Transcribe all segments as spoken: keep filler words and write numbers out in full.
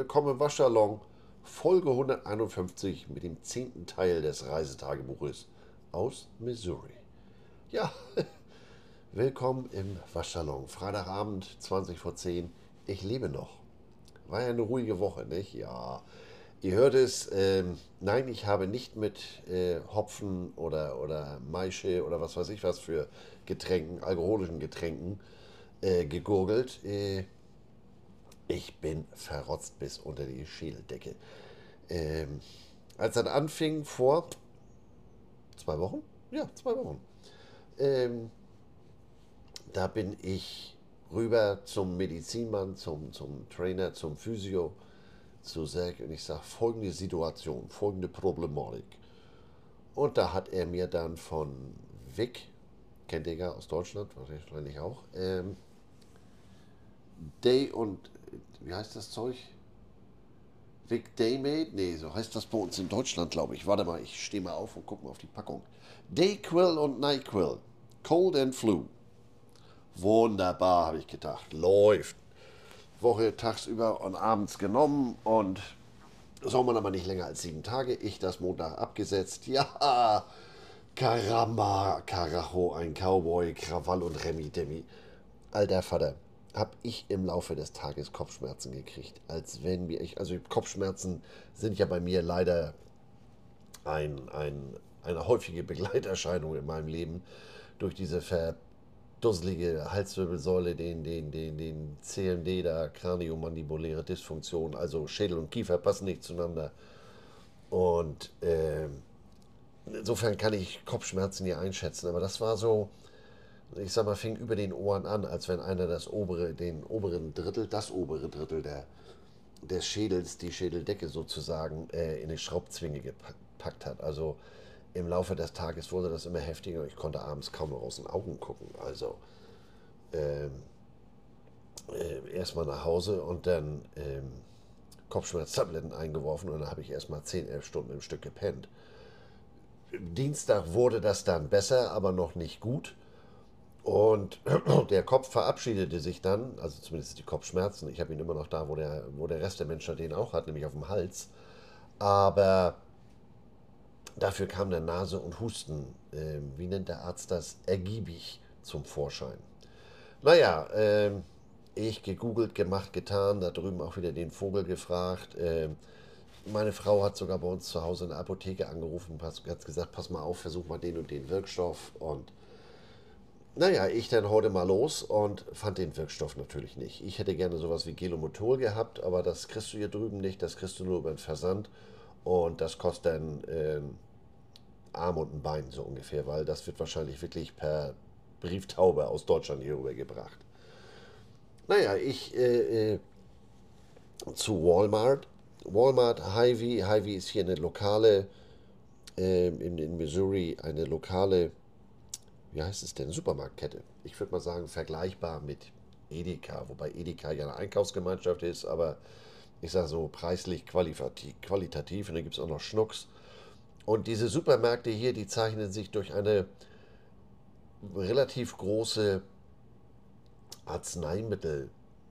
willkommen im Waschsalon, Folge hunderteinundfünfzig mit dem zehnten Teil des Reisetagebuches aus Missouri. Ja, willkommen im Waschsalon. Freitagabend, zwanzig vor zehn. Ich lebe noch. War ja eine ruhige Woche, nicht? Ja. Ihr hört es, ähm, nein, ich habe nicht mit äh, Hopfen oder, oder Maische oder was weiß ich was für Getränken, alkoholischen Getränken äh, gegurgelt. Äh, ich bin verrotzt bis unter die Schädeldecke. Ähm, als das anfing vor zwei Wochen, ja, zwei Wochen, ähm, da bin ich rüber zum Medizinmann, zum, zum Trainer, zum Physio, zu Zack und ich sage, folgende Situation, folgende Problematik. Und da hat er mir dann von Vic, kennt ihr ja aus Deutschland, wahrscheinlich auch, ähm, Day und, wie heißt das Zeug? Vic Daymate? Nee, so heißt das bei uns in Deutschland, glaube ich. Warte mal, ich stehe mal auf und gucke mal auf die Packung. Dayquil und Nyquil. Cold and Flu. Wunderbar, habe ich gedacht. Läuft. Woche tagsüber und abends genommen und soll man aber nicht länger als sieben Tage. Ich das Montag abgesetzt. Ja, Caramba, Carajo, ein Cowboy, Krawall und Remi Demi. Alter Vater, habe ich im Laufe des Tages Kopfschmerzen gekriegt. Als wenn mir ich, also Kopfschmerzen sind ja bei mir leider ein, ein, eine häufige Begleiterscheinung in meinem Leben durch diese verdusselige Halswirbelsäule, den, den, den, den C M D, da Kraniomandibuläre Dysfunktion, also Schädel und Kiefer passen nicht zueinander. Und ähm, insofern kann ich Kopfschmerzen hier einschätzen, aber das war so, ich sag mal, fing über den Ohren an, als wenn einer das obere, den oberen Drittel, das obere Drittel der, des Schädels, die Schädeldecke sozusagen, äh, in eine Schraubzwinge gepackt hat. Also im Laufe des Tages wurde das immer heftiger und ich konnte abends kaum noch aus den Augen gucken. Also ähm, äh, erstmal nach Hause und dann ähm, Kopfschmerztabletten eingeworfen und dann habe ich erstmal zehn, elf Stunden im Stück gepennt. Dienstag wurde das dann besser, aber noch nicht gut. Und der Kopf verabschiedete sich dann, also zumindest die Kopfschmerzen. Ich habe ihn immer noch da, wo der, wo der Rest der Menschheit den auch hat, nämlich auf dem Hals. Aber dafür kam der Nase und Husten, äh, wie nennt der Arzt das, ergiebig zum Vorschein. Naja, ähm, ich gegoogelt, gemacht, getan, da drüben auch wieder den Vogel gefragt. Ähm, meine Frau hat sogar bei uns zu Hause in der Apotheke angerufen, hat gesagt, pass mal auf, versuch mal den und den Wirkstoff. Und naja, ich dann heute mal los und fand den Wirkstoff natürlich nicht. Ich hätte gerne sowas wie Gelomotol gehabt, aber das kriegst du hier drüben nicht, das kriegst du nur über den Versand. Und das kostet dann ähm, Arm und ein Bein so ungefähr, weil das wird wahrscheinlich wirklich per Brieftaube aus Deutschland hier rübergebracht. Naja, ich äh, äh, zu Walmart. Walmart, Hy-Vee. Hy-Vee ist hier eine lokale, äh, in, in Missouri, eine lokale, wie heißt es denn, Supermarktkette. Ich würde mal sagen, vergleichbar mit Edeka, wobei Edeka ja eine Einkaufsgemeinschaft ist, aber ich sage so preislich qualitativ, qualitativ und dann gibt es auch noch Schnucks. Und diese Supermärkte hier, die zeichnen sich durch eine relativ große Arzneimittelabteilung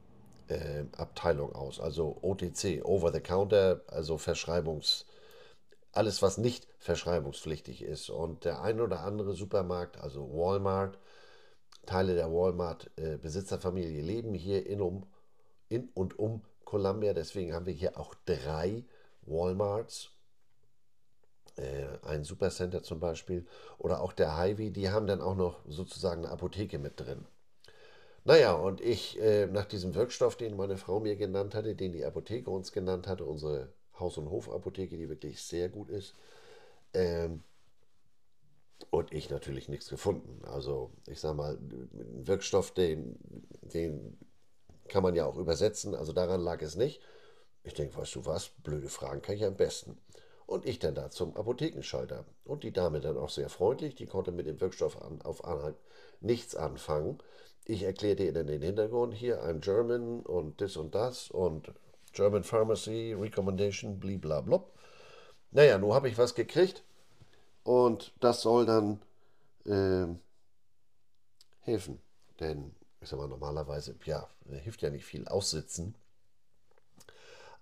aus, also O T C, Over the Counter, also Verschreibungs, alles was nicht verschreibungspflichtig ist. Und der ein oder andere Supermarkt, also Walmart, Teile der Walmart-Besitzerfamilie leben hier in, um, in und um Columbia. Deswegen haben wir hier auch drei Walmarts, äh, ein Supercenter zum Beispiel, oder auch der Hy-Vee, die haben dann auch noch sozusagen eine Apotheke mit drin. Naja, und ich, äh, nach diesem Wirkstoff, den meine Frau mir genannt hatte, den die Apotheke uns genannt hatte, unsere Haus- und Hofapotheke, die wirklich sehr gut ist, ähm, und ich natürlich nichts gefunden. Also ich sag mal, ein Wirkstoff, den, den kann man ja auch übersetzen, also daran lag es nicht. Ich denke, weißt du was, blöde Fragen kann ich am besten. Und ich dann da zum Apothekenschalter. Und die Dame dann auch sehr freundlich, die konnte mit dem Wirkstoff an, auf Anhieb nichts anfangen. Ich erklärte ihr dann den Hintergrund hier, I'm German und das und das und German Pharmacy, Recommendation, blablabla. Naja, nun habe ich was gekriegt und das soll dann ähm, helfen. Denn, ich sag mal, normalerweise, ja, hilft ja nicht viel aussitzen.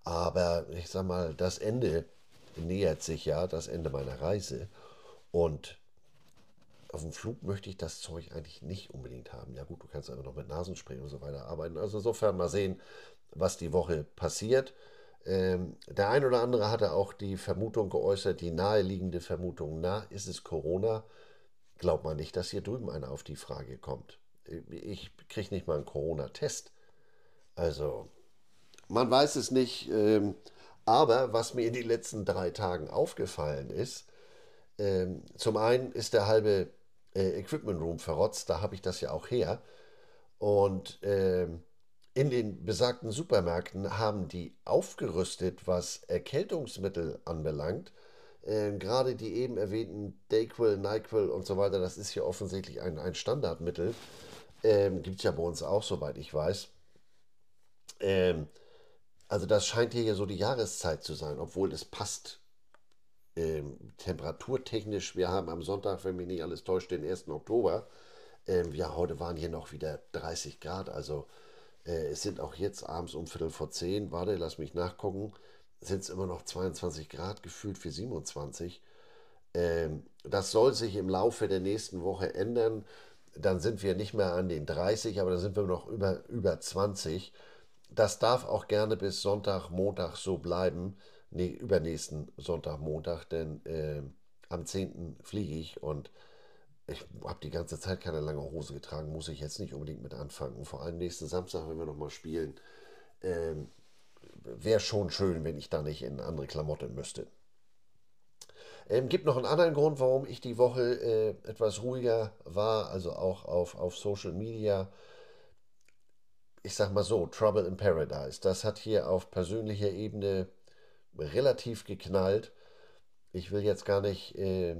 Aber ich sag mal, das Ende nähert sich ja, das Ende meiner Reise. Und auf dem Flug möchte ich das Zeug eigentlich nicht unbedingt haben. Ja gut, du kannst einfach noch mit Nasenspray und so weiter arbeiten. Also insofern mal sehen, was die Woche passiert. Ähm, der ein oder andere hatte auch die Vermutung geäußert, die naheliegende Vermutung, na, ist es Corona? Glaubt man nicht, dass hier drüben einer auf die Frage kommt. Ich kriege nicht mal einen Corona-Test. Also, man weiß es nicht. Ähm, aber was mir in den letzten drei Tagen aufgefallen ist, ähm, zum einen ist der halbe äh, Equipment Room verrotzt, da habe ich das ja auch her. Und ähm, in den besagten Supermärkten haben die aufgerüstet, was Erkältungsmittel anbelangt. Ähm, gerade die eben erwähnten Dayquil, NyQuil und so weiter, das ist hier offensichtlich ein, ein Standardmittel. Ähm, Gibt es ja bei uns auch, soweit ich weiß. Ähm, also das scheint hier so die Jahreszeit zu sein, obwohl es passt ähm, temperaturtechnisch. Wir haben am Sonntag, wenn mich nicht alles täuscht, den ersten Oktober. Ähm, ja, heute waren hier noch wieder dreißig Grad. Also äh, es sind auch jetzt abends um Viertel vor zehn, warte, lass mich nachgucken, sind es immer noch zweiundzwanzig Grad, gefühlt für siebenundzwanzig. Ähm, das soll sich im Laufe der nächsten Woche ändern. Dann sind wir nicht mehr an den dreißig, aber dann sind wir noch über, über zwanzig. Das darf auch gerne bis Sonntag, Montag so bleiben. Nee, übernächsten Sonntag, Montag, denn äh, am zehnten fliege ich und ich habe die ganze Zeit keine lange Hose getragen, muss ich jetzt nicht unbedingt mit anfangen. Vor allem nächsten Samstag, wenn wir nochmal spielen, ähm, wäre schon schön, wenn ich da nicht in andere Klamotten müsste. Ähm, gibt noch einen anderen Grund, warum ich die Woche äh, etwas ruhiger war, also auch auf, auf Social Media. Ich sag mal so, Trouble in Paradise. Das hat hier auf persönlicher Ebene relativ geknallt. Ich will jetzt gar nicht äh,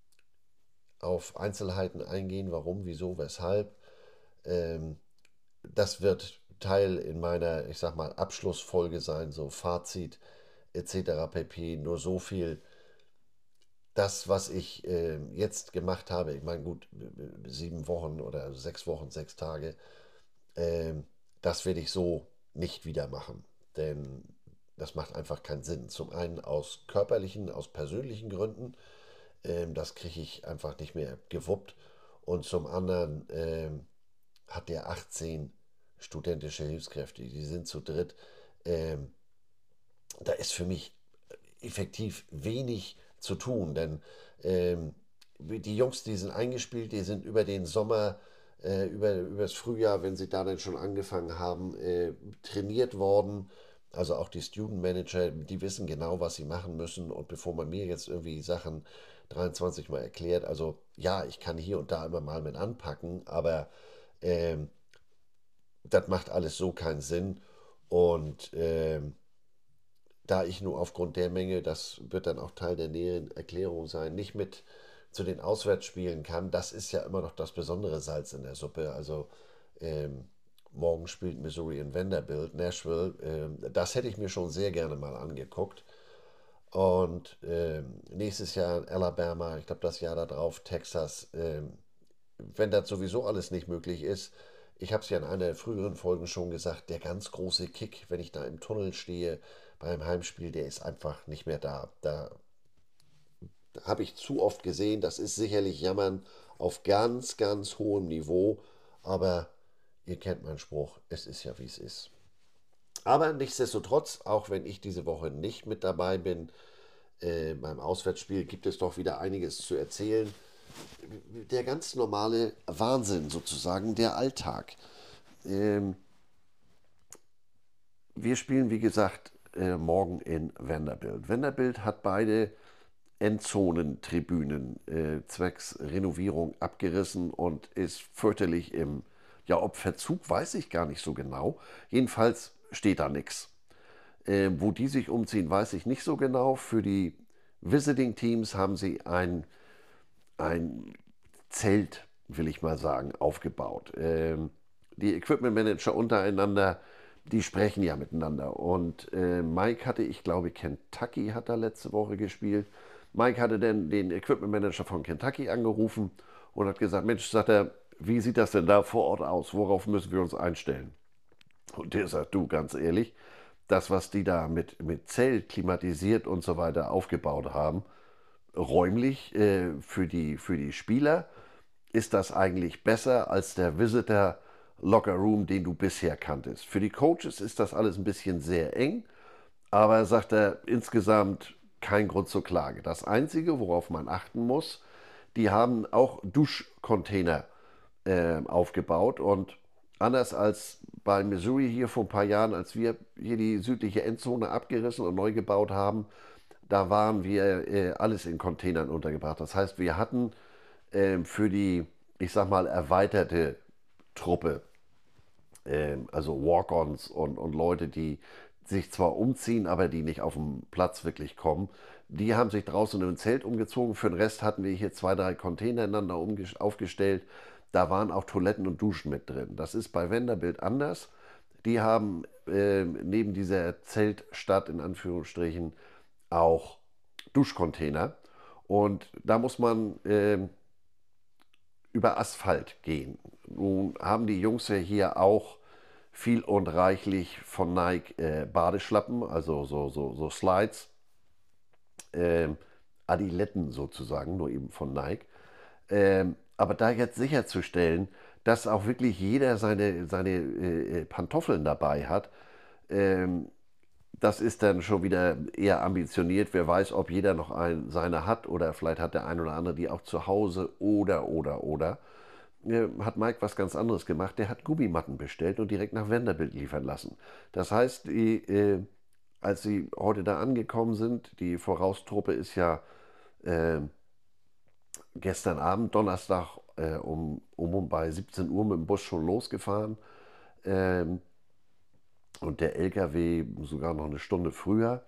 auf Einzelheiten eingehen, warum, wieso, weshalb. Ähm, Das wird Teil in meiner, ich sag mal, Abschlussfolge sein, so Fazit et cetera pp. Nur so viel. Das, was ich äh, jetzt gemacht habe, ich meine, gut, sieben Wochen oder sechs Wochen, sechs Tage, ähm, das werde ich so nicht wieder machen. Denn das macht einfach keinen Sinn. Zum einen aus körperlichen, aus persönlichen Gründen. Ähm, das kriege ich einfach nicht mehr gewuppt. Und zum anderen ähm, hat der achtzehn studentische Hilfskräfte. Die sind zu dritt. Ähm, Da ist für mich effektiv wenig zu tun, denn ähm, die Jungs, die sind eingespielt, die sind über den Sommer, äh, über, über das Frühjahr, wenn sie da dann schon angefangen haben, äh, trainiert worden. Also auch die Student Manager, die wissen genau, was sie machen müssen. Und bevor man mir jetzt irgendwie Sachen dreiundzwanzig Mal erklärt, also ja, ich kann hier und da immer mal mit anpacken, aber ähm, das macht alles so keinen Sinn. Und ähm, da ich nur aufgrund der Menge, das wird dann auch Teil der näheren Erklärung sein, nicht mit zu den Auswärtsspielen kann, das ist ja immer noch das besondere Salz in der Suppe. Also ähm, morgen spielt Missouri in Vanderbilt, Nashville. Ähm, das hätte ich mir schon sehr gerne mal angeguckt. Und ähm, nächstes Jahr in Alabama, ich glaube das Jahr darauf Texas. Ähm, wenn das sowieso alles nicht möglich ist, ich habe es ja in einer der früheren Folgen schon gesagt, der ganz große Kick, wenn ich da im Tunnel stehe beim Heimspiel, der ist einfach nicht mehr da. Da habe ich zu oft gesehen, das ist sicherlich Jammern auf ganz, ganz hohem Niveau, aber ihr kennt meinen Spruch, es ist ja wie es ist. Aber nichtsdestotrotz, auch wenn ich diese Woche nicht mit dabei bin, äh, beim Auswärtsspiel gibt es doch wieder einiges zu erzählen. Der ganz normale Wahnsinn sozusagen, der Alltag. Ähm, Wir spielen, wie gesagt, äh, morgen in Vanderbilt. Vanderbilt hat beide Endzonentribünen äh, zwecks Renovierung abgerissen und ist fürchterlich im, ja, ob Verzug, weiß ich gar nicht so genau. Jedenfalls steht da nichts. Äh, wo die sich umziehen, weiß ich nicht so genau. Für die Visiting Teams haben sie ein, ein Zelt, will ich mal sagen, aufgebaut. Ähm, die Equipment Manager untereinander, die sprechen ja miteinander. Und äh, Mike hatte, ich glaube, Kentucky hat da letzte Woche gespielt. Mike hatte dann den Equipment Manager von Kentucky angerufen und hat gesagt, Mensch, sagt er, wie sieht das denn da vor Ort aus? Worauf müssen wir uns einstellen? Und der sagt, du, ganz ehrlich, das, was die da mit, mit Zelt klimatisiert und so weiter aufgebaut haben, räumlich äh, für die, für die Spieler, ist das eigentlich besser als der Visitor Locker Room, den du bisher kanntest. Für die Coaches ist das alles ein bisschen sehr eng, aber sagt er insgesamt kein Grund zur Klage. Das Einzige, worauf man achten muss, die haben auch Duschcontainer äh, aufgebaut und anders als bei Missouri hier vor ein paar Jahren, als wir hier die südliche Endzone abgerissen und neu gebaut haben, da waren wir äh, alles in Containern untergebracht. Das heißt, wir hatten äh, für die, ich sag mal, erweiterte Truppe, äh, also Walk-ons und, und Leute, die sich zwar umziehen, aber die nicht auf den Platz wirklich kommen, die haben sich draußen im Zelt umgezogen. Für den Rest hatten wir hier zwei, drei Container ineinander aufgestellt. Da waren auch Toiletten und Duschen mit drin. Das ist bei Vanderbilt anders. Die haben äh, neben dieser Zeltstadt in Anführungsstrichen auch Duschcontainer. Und da muss man äh, über Asphalt gehen. Nun haben die Jungs ja hier auch viel und reichlich von Nike äh, Badeschlappen, also so, so, so Slides, äh, Adiletten sozusagen, nur eben von Nike. Ähm, aber da jetzt sicherzustellen, dass auch wirklich jeder seine, seine äh, Pantoffeln dabei hat, ähm, das ist dann schon wieder eher ambitioniert. Wer weiß, ob jeder noch ein, seine hat oder vielleicht hat der ein oder andere die auch zu Hause oder, oder, oder. Äh, hat Mike was ganz anderes gemacht. Der hat Gummimatten bestellt und direkt nach Vanderbilt liefern lassen. Das heißt, die, äh, als sie heute da angekommen sind, die Voraustruppe ist ja äh, gestern Abend, Donnerstag, äh, um, um und bei siebzehn Uhr mit dem Bus schon losgefahren. Ähm, und der L K W sogar noch eine Stunde früher.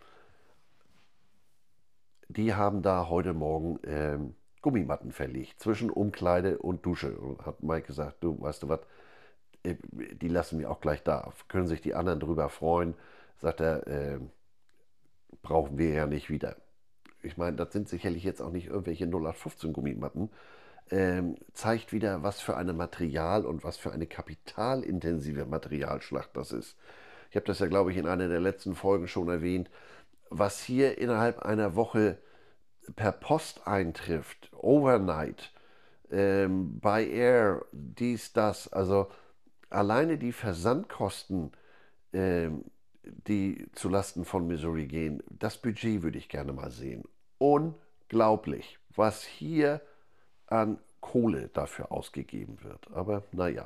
Die haben da heute Morgen ähm, Gummimatten verlegt, zwischen Umkleide und Dusche. Und hat Mike gesagt, du, weißt du was, äh, die lassen wir auch gleich da. Können sich die anderen drüber freuen. Sagt er, äh, brauchen wir ja nicht wieder. Ich meine, das sind sicherlich jetzt auch nicht irgendwelche null acht fünfzehn Gummimatten. Ähm, zeigt wieder, was für eine Material- und was für eine kapitalintensive Materialschlacht das ist. Ich habe das ja, glaube ich, in einer der letzten Folgen schon erwähnt, was hier innerhalb einer Woche per Post eintrifft, overnight, ähm, by air, dies, das, also alleine die Versandkosten, ähm, die zulasten von Missouri gehen, das Budget würde ich gerne mal sehen. Unglaublich, was hier an Kohle dafür ausgegeben wird. Aber naja.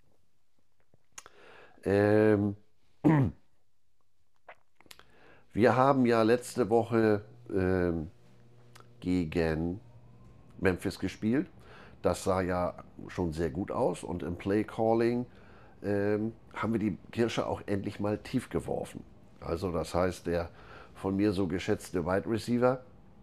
Ähm, wir haben ja letzte Woche ähm, gegen Memphis gespielt. Das sah ja schon sehr gut aus und im Play Calling ähm, haben wir die Kirsche auch endlich mal tief geworfen. Also das heißt, der von mir so geschätzte Wide Receiver,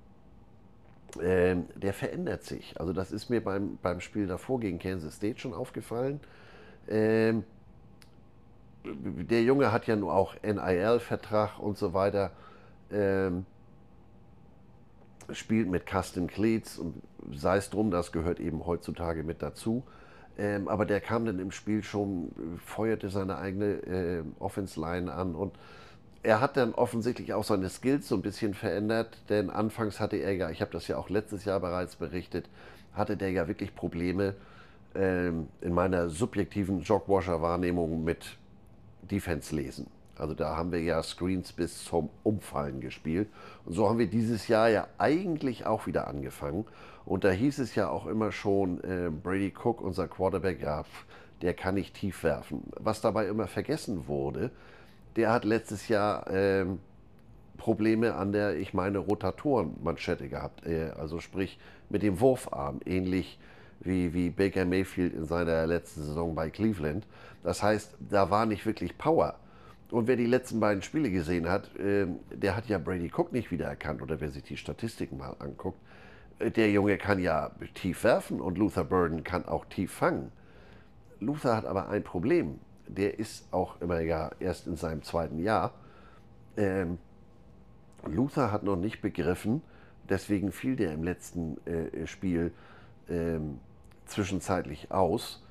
ähm, der verändert sich. Also das ist mir beim, beim Spiel davor gegen Kansas State schon aufgefallen. Ähm, der Junge hat ja nur auch N I L-Vertrag und so weiter. Ähm, spielt mit Custom Cleats und sei es drum, das gehört eben heutzutage mit dazu. Ähm, aber der kam dann im Spiel schon, feuerte seine eigene äh, Offense-Line an und er hat dann offensichtlich auch seine Skills so ein bisschen verändert, denn anfangs hatte er ja, ich habe das ja auch letztes Jahr bereits berichtet, hatte der ja wirklich Probleme ähm, in meiner subjektiven Jogwasher-Wahrnehmung mit Defense lesen. Also da haben wir ja Screens bis zum Umfallen gespielt. Und so haben wir dieses Jahr ja eigentlich auch wieder angefangen. Und da hieß es ja auch immer schon, äh, Brady Cook, unser Quarterback, ja, pf, der kann nicht tief werfen. Was dabei immer vergessen wurde, der hat letztes Jahr ähm, Probleme an der, ich meine, Rotatorenmanschette gehabt. Äh, also sprich mit dem Wurfarm, ähnlich wie, wie Baker Mayfield in seiner letzten Saison bei Cleveland. Das heißt, da war nicht wirklich Power. Und wer die letzten beiden Spiele gesehen hat, äh, der hat ja Brady Cook nicht wiedererkannt. Oder wer sich die Statistiken mal anguckt, äh, der Junge kann ja tief werfen und Luther Burden kann auch tief fangen. Luther hat aber ein Problem. Der ist auch immer ja erst in seinem zweiten Jahr. Ähm, Luther hat noch nicht begriffen, deswegen fiel der im letzten äh, Spiel ähm, zwischenzeitlich aus,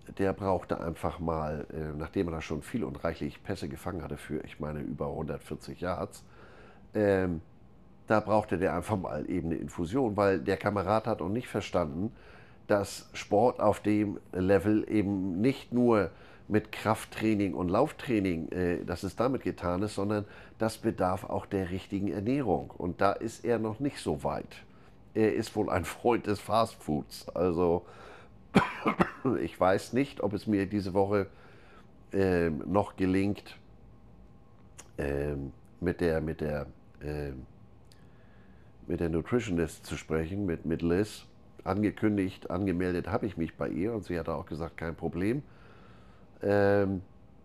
der brauchte einfach mal, äh, nachdem er da schon viel und reichlich Pässe gefangen hatte für, ich meine, über hundertvierzig Yards, ähm, da brauchte der einfach mal eben eine Infusion, weil der Kamerad hat auch nicht verstanden, dass Sport auf dem Level eben nicht nur mit Krafttraining und Lauftraining, äh, dass es damit getan ist, sondern das bedarf auch der richtigen Ernährung. Und da ist er noch nicht so weit. Er ist wohl ein Freund des Fastfoods. Also ich weiß nicht, ob es mir diese Woche ähm, noch gelingt, ähm, mit der, mit der, ähm, mit der Nutritionist zu sprechen, mit, mit Liz. Angekündigt, angemeldet habe ich mich bei ihr und sie hat auch gesagt, kein Problem. Ähm,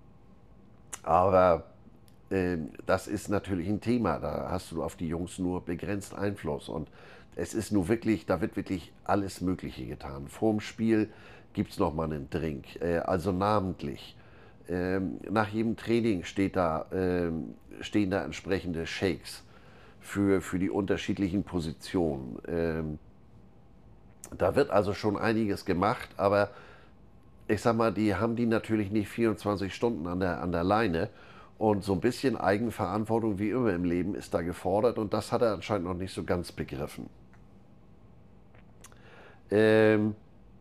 aber ähm, das ist natürlich ein Thema, da hast du auf die Jungs nur begrenzt Einfluss. Und es ist nur wirklich, da wird wirklich alles Mögliche getan. Vorm Spiel gibt es nochmal einen Drink, äh, also namentlich. Ähm, nach jedem Training steht da, ähm, stehen da entsprechende Shakes für, für die unterschiedlichen Positionen. Ähm, da wird also schon einiges gemacht, aber ich sag mal, die haben die natürlich nicht vierundzwanzig Stunden an der, an der Leine. Und so ein bisschen Eigenverantwortung, wie immer im Leben, ist da gefordert. Und das hat er anscheinend noch nicht so ganz begriffen. Ähm,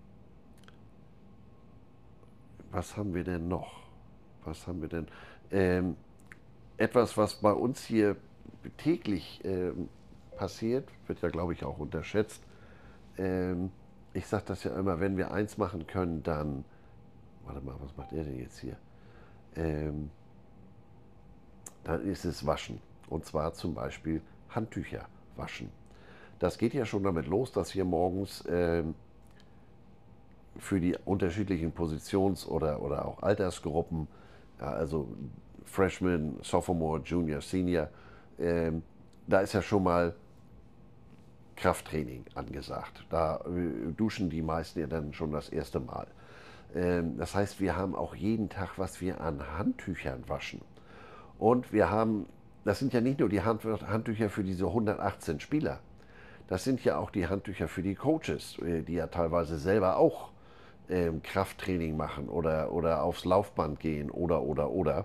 was haben wir denn noch? Was haben wir denn? Ähm, etwas, was bei uns hier täglich ähm, passiert, wird ja, glaube ich, auch unterschätzt. Ähm, ich sage das ja immer, wenn wir eins machen können, dann. Warte mal, was macht er denn jetzt hier? Ähm, dann ist es Waschen. Und zwar zum Beispiel Handtücher waschen. Das geht ja schon damit los, dass wir morgens ähm, für die unterschiedlichen Positions- oder, oder auch Altersgruppen, ja, also Freshman, Sophomore, Junior, Senior, ähm, da ist ja schon mal Krafttraining angesagt. Da äh, duschen die meisten ja dann schon das erste Mal. Ähm, das heißt, wir haben auch jeden Tag, was wir an Handtüchern waschen. Und wir haben, das sind ja nicht nur die Hand, Handtücher für diese hundertachtzehn Spieler, das sind ja auch die Handtücher für die Coaches, äh, die ja teilweise selber auch ähm, Krafttraining machen oder, oder aufs Laufband gehen oder, oder, oder.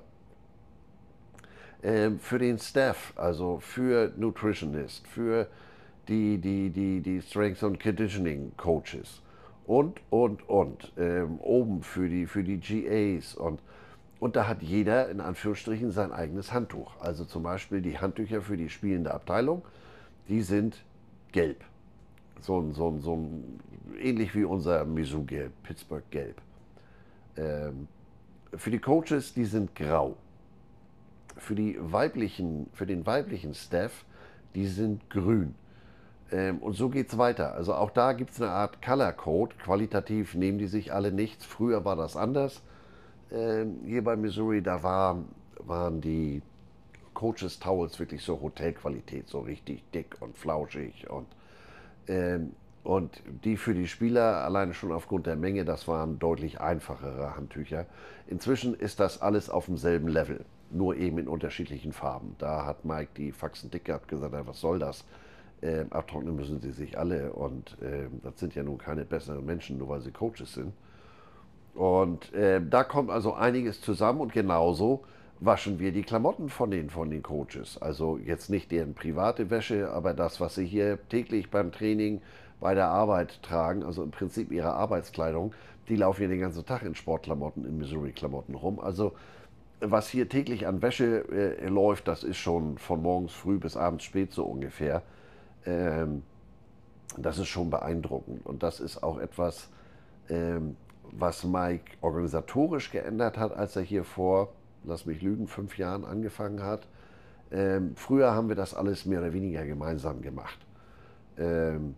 Ähm, für den Staff, also für Nutritionist, für die, die, die, die Strength and Conditioning Coaches und, und, und. Ähm, oben für die, für die G As und, und da hat jeder in Anführungsstrichen sein eigenes Handtuch. Also zum Beispiel die Handtücher für die spielende Abteilung, die sind gelb. So ein, so ein, so ein ähnlich wie unser Mizzou-Gelb, Pittsburgh-Gelb. Ähm, für die Coaches, die sind grau. Für, die weiblichen, für den weiblichen Staff, die sind grün. Ähm, und so geht es weiter. Also auch da gibt es eine Art Color Code. Qualitativ nehmen die sich alle nichts. Früher war das anders. Ähm, hier bei Missouri, da war, waren die Coaches Towels wirklich so Hotelqualität, so richtig dick und flauschig. Und, ähm, und die für die Spieler, alleine schon aufgrund der Menge, das waren deutlich einfachere Handtücher. Inzwischen ist das alles auf demselben Level, nur eben in unterschiedlichen Farben. Da hat Mike die Faxen dick gehabt, gesagt, ja, was soll das? Ähm, abtrocknen müssen sie sich alle und ähm, das sind ja nun keine besseren Menschen, nur weil sie Coaches sind. Und äh, da kommt also einiges zusammen und genauso waschen wir die Klamotten von den, von den Coaches. Also jetzt nicht deren private Wäsche, aber das, was sie hier täglich beim Training, bei der Arbeit tragen, also im Prinzip ihre Arbeitskleidung, die laufen ja den ganzen Tag in Sportklamotten, in Missouri-Klamotten rum. Also was hier täglich an Wäsche äh, läuft, das ist schon von morgens früh bis abends spät so ungefähr. Ähm, Das ist schon beeindruckend. Und das ist auch etwas, ähm, was Mike organisatorisch geändert hat, als er hier vor, lass mich lügen, fünf Jahren angefangen hat. Ähm, früher haben wir das alles mehr oder weniger gemeinsam gemacht. Ähm,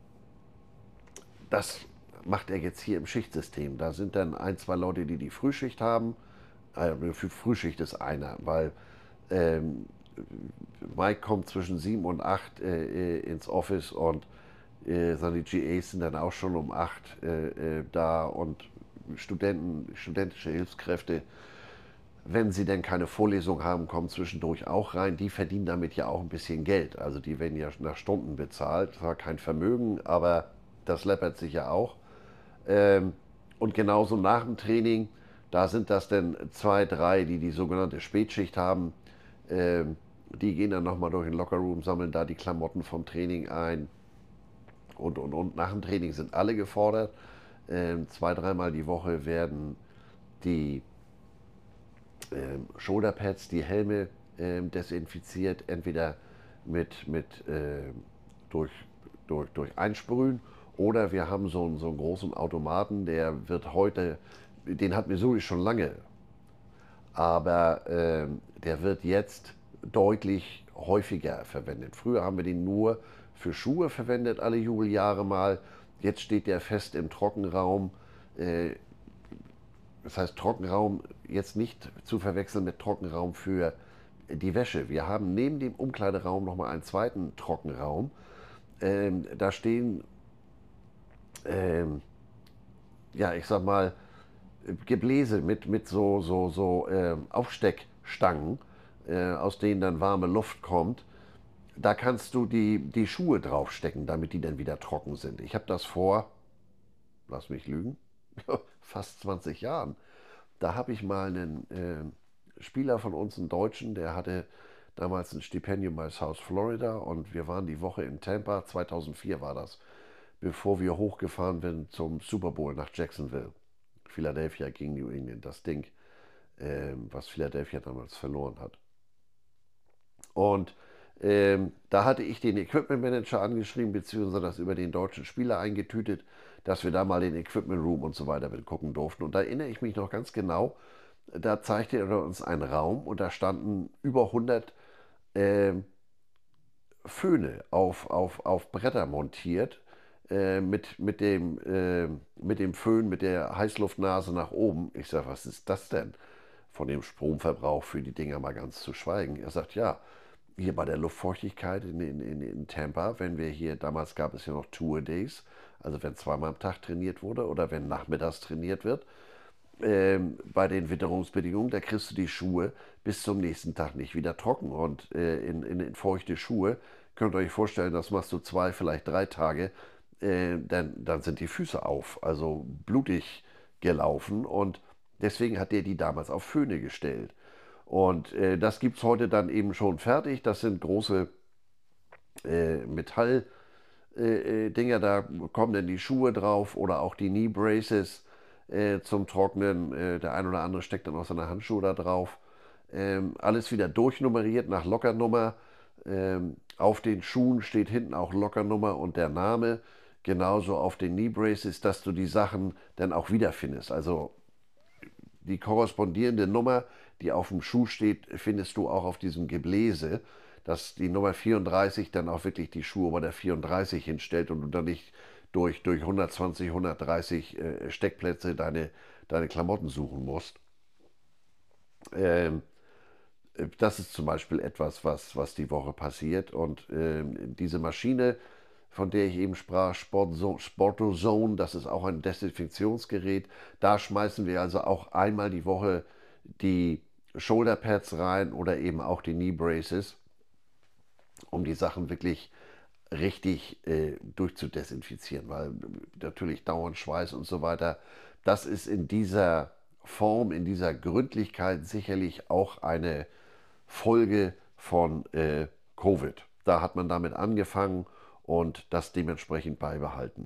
das macht er jetzt hier im Schichtsystem. Da sind dann ein, zwei Leute, die die Frühschicht haben. Äh, für Frühschicht ist einer, weil ähm, Mike kommt zwischen sieben und acht äh, ins Office und äh, seine G As sind dann auch schon um acht äh, äh, da und Studenten, studentische Hilfskräfte, wenn sie denn keine Vorlesung haben, kommen zwischendurch auch rein. Die verdienen damit ja auch ein bisschen Geld. Also die werden ja nach Stunden bezahlt. Zwar kein Vermögen, aber das läppert sich ja auch. Ähm, und genauso nach dem Training, da sind das dann zwei, drei, die die sogenannte Spätschicht haben. Ähm, die gehen dann nochmal durch den Lockerroom, sammeln da die Klamotten vom Training ein. Und, und, und nach dem Training sind alle gefordert. Ähm, zwei, dreimal die Woche werden die ähm, Shoulderpads, die Helme ähm, desinfiziert, entweder mit, mit ähm, durch, durch, durch Einsprühen oder wir haben so einen, so einen großen Automaten, der wird heute, den hat Missouri schon lange, aber ähm, der wird jetzt deutlich häufiger verwendet. Früher haben wir den nur für Schuhe verwendet, alle Jubeljahre mal. Jetzt steht der fest im Trockenraum. Äh, das heißt Trockenraum jetzt nicht zu verwechseln mit Trockenraum für die Wäsche. Wir haben neben dem Umkleideraum nochmal einen zweiten Trockenraum. Ähm, da stehen, ähm, ja, ich sag mal, Gebläse mit, mit so, so, so ähm, Aufsteckstangen, äh, aus denen dann warme Luft kommt. Da kannst du die, die Schuhe draufstecken, damit die dann wieder trocken sind. Ich habe das vor, lass mich lügen, fast zwanzig Jahren. Da habe ich mal einen äh, Spieler von uns, einen Deutschen, der hatte damals ein Stipendium bei South Florida und wir waren die Woche in Tampa, zweitausendvier war das, bevor wir hochgefahren sind zum Super Bowl nach Jacksonville. Philadelphia gegen New England, das Ding, ähm, was Philadelphia damals verloren hat. Und ähm, da hatte ich den Equipment Manager angeschrieben, beziehungsweise das über den deutschen Spieler eingetütet, dass wir da mal den Equipment Room und so weiter mit gucken durften. Und da erinnere ich mich noch ganz genau, da zeigte er uns einen Raum und da standen über hundert ähm, Föhne auf, auf, auf Bretter montiert, äh, mit, mit, dem, äh, mit dem Föhn, mit der Heißluftnase nach oben. Ich sage, was ist das denn? Von dem Stromverbrauch für die Dinger mal ganz zu schweigen. Er sagt, ja, hier bei der Luftfeuchtigkeit in, in, in, in Tampa, wenn wir hier, damals gab es ja noch Tour Days, also wenn zweimal am Tag trainiert wurde oder wenn nachmittags trainiert wird, ähm, bei den Witterungsbedingungen, da kriegst du die Schuhe bis zum nächsten Tag nicht wieder trocken. Und äh, in, in, in feuchte Schuhe, könnt ihr euch vorstellen, das machst du zwei, vielleicht drei Tage, äh, dann, dann sind die Füße auf, also blutig gelaufen. Und deswegen hat der die damals auf Föhne gestellt. Und äh, das gibt es heute dann eben schon fertig. Das sind große äh, Metall- äh, äh, Dinger, da kommen dann die Schuhe drauf oder auch die Knee Braces äh, zum Trocknen. Äh, der ein oder andere steckt dann auch seine Handschuhe da drauf. Ähm, alles wieder durchnummeriert nach Lockernummer. Ähm, auf den Schuhen steht hinten auch Lockernummer und der Name. Genauso auf den Knee Braces, dass du die Sachen dann auch wiederfindest. Also die korrespondierende Nummer, die auf dem Schuh steht, findest du auch auf diesem Gebläse, dass die Nummer vierunddreißig dann auch wirklich die Schuhe bei der vierunddreißig hinstellt und du dann nicht durch, durch hundertzwanzig, hundertdreißig äh, Steckplätze deine, deine Klamotten suchen musst. Ähm, das ist zum Beispiel etwas, was, was die Woche passiert. Und ähm, diese Maschine, von der ich eben sprach, Sportzo- Sportozone, das ist auch ein Desinfektionsgerät. Da schmeißen wir also auch einmal die Woche die Shoulderpads rein oder eben auch die Knee Braces, um die Sachen wirklich richtig äh, durchzudesinfizieren, weil natürlich dauernd Schweiß und so weiter, das ist in dieser Form, in dieser Gründlichkeit sicherlich auch eine Folge von äh, Covid. Da hat man damit angefangen und das dementsprechend beibehalten.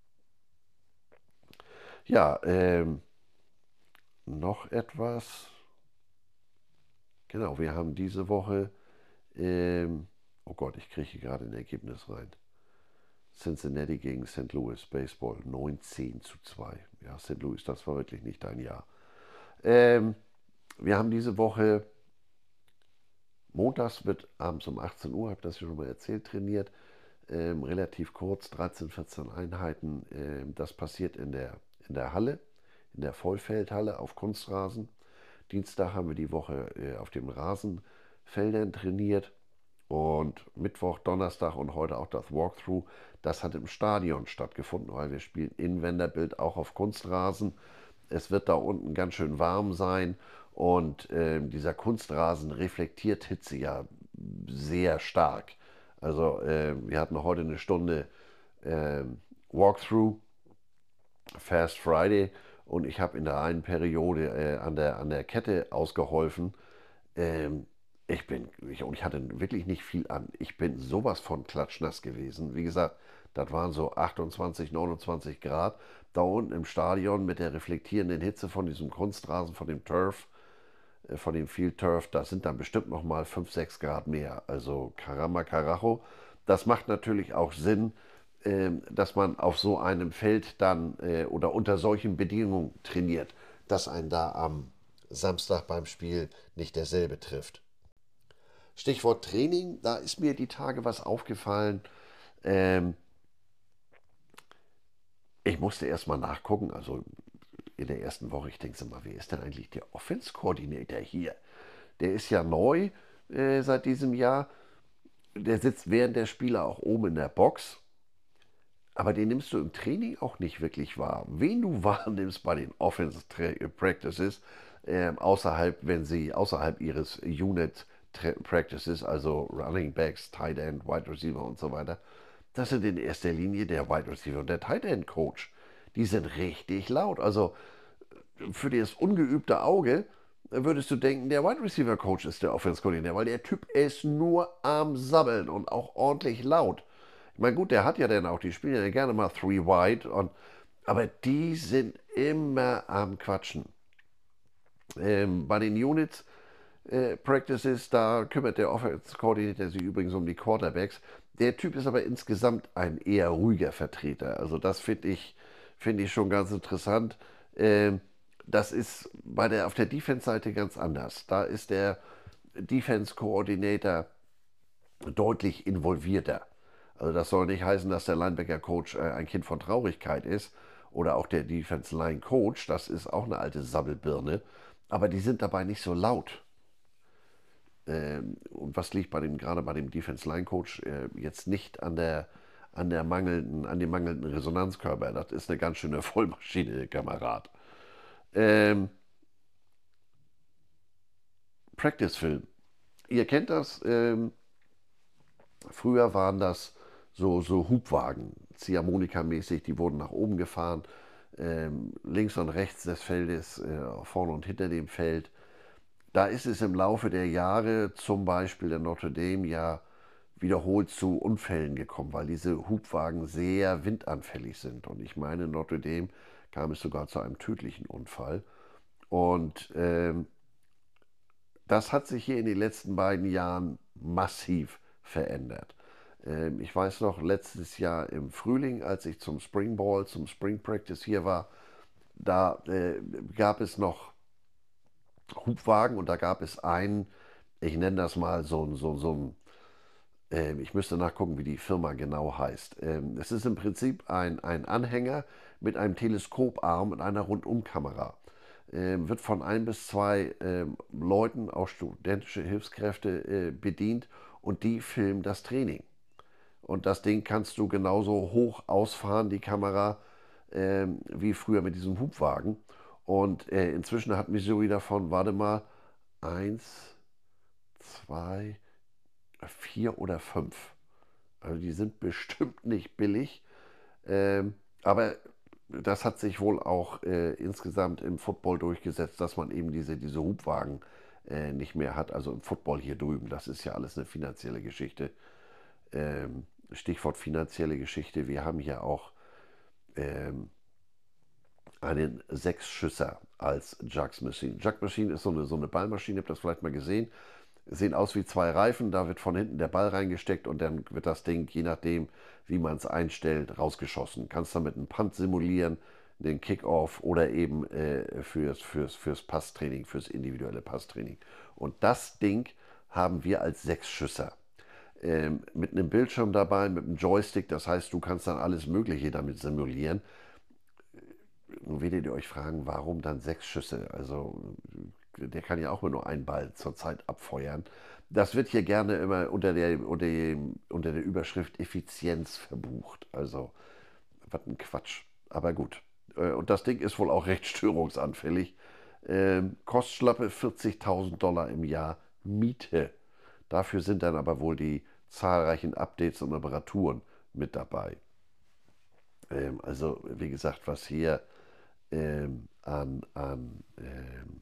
Ja, ähm, noch etwas. Genau, wir haben diese Woche, ähm, oh Gott, ich kriege hier gerade ein Ergebnis rein. Cincinnati gegen Saint Louis Baseball neunzehn zu zwei. Ja, Saint Louis, das war wirklich nicht dein Jahr. Ähm, wir haben diese Woche, montags wird abends um achtzehn Uhr, habe das ja schon mal erzählt, trainiert. Ähm, relativ kurz, dreizehn, vierzehn Einheiten. Ähm, das passiert in der, in der Halle, in der Vollfeldhalle auf Kunstrasen. Dienstag haben wir die Woche äh, auf den Rasenfeldern trainiert. Und Mittwoch, Donnerstag und heute auch das Walkthrough, das hat im Stadion stattgefunden, weil wir spielen in Vanderbilt auch auf Kunstrasen. Es wird da unten ganz schön warm sein und äh, dieser Kunstrasen reflektiert Hitze ja sehr stark. Also äh, wir hatten heute eine Stunde äh, Walkthrough, Fast Friday und ich habe in der einen Periode äh, an der, an der Kette ausgeholfen. Ähm, ich bin, ich, und ich hatte wirklich nicht viel an. Ich bin sowas von klatschnass gewesen. Wie gesagt, das waren so achtundzwanzig, neunundzwanzig Grad. Da unten im Stadion mit der reflektierenden Hitze von diesem Kunstrasen, von dem Turf, äh, von dem Field Turf, da sind dann bestimmt noch mal fünf, sechs Grad mehr. Also Caramba Carajo. Das macht natürlich auch Sinn, ähm, dass man auf so einem Feld dann äh, oder unter solchen Bedingungen trainiert, dass einen da am Samstag beim Spiel nicht derselbe trifft. Stichwort Training, da ist mir die Tage was aufgefallen. Ähm, ich musste erst mal nachgucken, also in der ersten Woche, ich denke mal, wer ist denn eigentlich der Offense Coordinator hier? Der ist ja neu äh, seit diesem Jahr. Der sitzt während der Spiele auch oben in der Box. Aber den nimmst du im Training auch nicht wirklich wahr. Wen du wahrnimmst bei den Offense Practices, äh, außerhalb, wenn sie außerhalb ihres Unit Practices, also Running Backs, Tight End, Wide Receiver und so weiter, das sind in erster Linie der Wide Receiver und der Tight End Coach. Die sind richtig laut. Also für das ungeübte Auge würdest du denken, der Wide Receiver Coach ist der Offense Coordinator, weil der Typ ist nur am Sabbeln und auch ordentlich laut. Ich meine, gut, der hat ja dann auch, die spielen ja gerne mal Three Wide, und, aber die sind immer am Quatschen. Ähm, bei den Units äh, Practices, da kümmert der Offense Coordinator sich übrigens um die Quarterbacks. Der Typ ist aber insgesamt ein eher ruhiger Vertreter. Also das finde ich, finde ich schon ganz interessant. Ähm, das ist bei der, auf der Defense-Seite ganz anders. Da ist der Defense Coordinator deutlich involvierter. Also das soll nicht heißen, dass der Linebacker-Coach äh, ein Kind von Traurigkeit ist oder auch der Defense-Line-Coach, das ist auch eine alte Sabbelbirne, aber die sind dabei nicht so laut. Ähm, und was liegt bei dem, gerade bei dem Defense-Line-Coach äh, jetzt nicht an der, an der mangelnden, an dem mangelnden Resonanzkörper. Das ist eine ganz schöne Vollmaschine, Kamerad. Ähm, Practice-Film. Ihr kennt das, ähm, früher waren das so, so Hubwagen, Ziehharmonika-mäßig, die wurden nach oben gefahren, ähm, links und rechts des Feldes, äh, vorne und hinter dem Feld. Da ist es im Laufe der Jahre, zum Beispiel der Notre Dame, ja wiederholt zu Unfällen gekommen, weil diese Hubwagen sehr windanfällig sind. Und ich meine, in Notre Dame kam es sogar zu einem tödlichen Unfall. Und ähm, das hat sich hier in den letzten beiden Jahren massiv verändert. Ähm, ich weiß noch, letztes Jahr im Frühling, als ich zum Spring Ball, zum Spring Practice hier war, da äh, gab es noch Hubwagen, und da gab es einen, ich nenne das mal so, ein- so, so ein, äh, ich müsste nachgucken, wie die Firma genau heißt. Ähm, es ist im Prinzip ein, ein Anhänger mit einem Teleskoparm und einer Rundumkamera. Ähm, wird von ein bis zwei ähm, Leuten, auch studentische Hilfskräfte, äh, bedient, und die filmen das Training. Und das Ding kannst du genauso hoch ausfahren, die Kamera, ähm, wie früher mit diesem Hubwagen. Und äh, inzwischen hat Missouri davon, warte mal, eins, zwei, vier oder fünf. Also die sind bestimmt nicht billig. Ähm, aber das hat sich wohl auch äh, insgesamt im Football durchgesetzt, dass man eben diese, diese Hubwagen äh, nicht mehr hat. Also im Football hier drüben, das ist ja alles eine finanzielle Geschichte. Ähm, Stichwort finanzielle Geschichte. Wir haben hier auch ähm, einen Sechsschüsser als Jugs Machine. Jug Machine ist so eine, so eine Ballmaschine, habt ihr das vielleicht mal gesehen. Sehen aus wie zwei Reifen, da wird von hinten der Ball reingesteckt und dann wird das Ding, je nachdem, wie man es einstellt, rausgeschossen. Kannst damit einen Punt simulieren, den Kickoff oder eben äh, fürs, fürs, fürs Passtraining, fürs individuelle Passtraining. Und das Ding haben wir als Sechsschüsser. Ähm, mit einem Bildschirm dabei, mit einem Joystick, das heißt, du kannst dann alles Mögliche damit simulieren. Nun werdet ihr euch fragen, warum dann sechs Schüsse? Also der kann ja auch nur einen Ball zur Zeit abfeuern. Das wird hier gerne immer unter der, unter dem, unter der Überschrift Effizienz verbucht. Also, was ein Quatsch. Aber gut. Äh, Und das Ding ist wohl auch recht störungsanfällig. Ähm, kostet schlappe vierzigtausend Dollar im Jahr Miete. Dafür sind dann aber wohl die zahlreichen Updates und Reparaturen mit dabei. Ähm, also, wie gesagt, was hier ähm, an, an, ähm,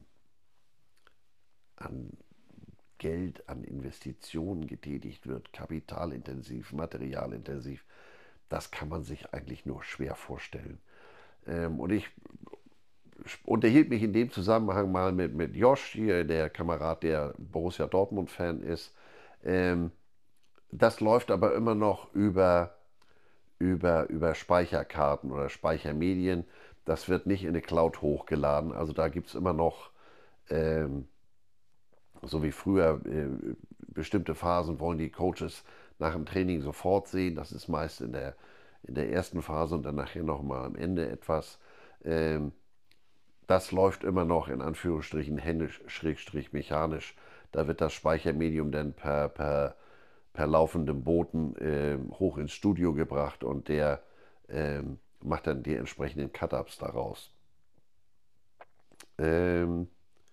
an Geld, an Investitionen getätigt wird, kapitalintensiv, materialintensiv, das kann man sich eigentlich nur schwer vorstellen. Ähm, und ich unterhielt mich in dem Zusammenhang mal mit, mit Josh, hier, der Kamerad, der Borussia Dortmund-Fan ist. Ähm, das läuft aber immer noch über, über, über Speicherkarten oder Speichermedien. Das wird nicht in eine Cloud hochgeladen. Also da gibt es immer noch, ähm, so wie früher, äh, bestimmte Phasen wollen die Coaches nach dem Training sofort sehen. Das ist meist in der, in der ersten Phase und dann nachher nochmal am Ende etwas. Ähm, Das läuft immer noch in Anführungsstrichen händisch, schrägstrich mechanisch. Da wird das Speichermedium dann per, per, per laufendem Boten äh, hoch ins Studio gebracht und der ähm, macht dann die entsprechenden Cut-Ups daraus. Ähm,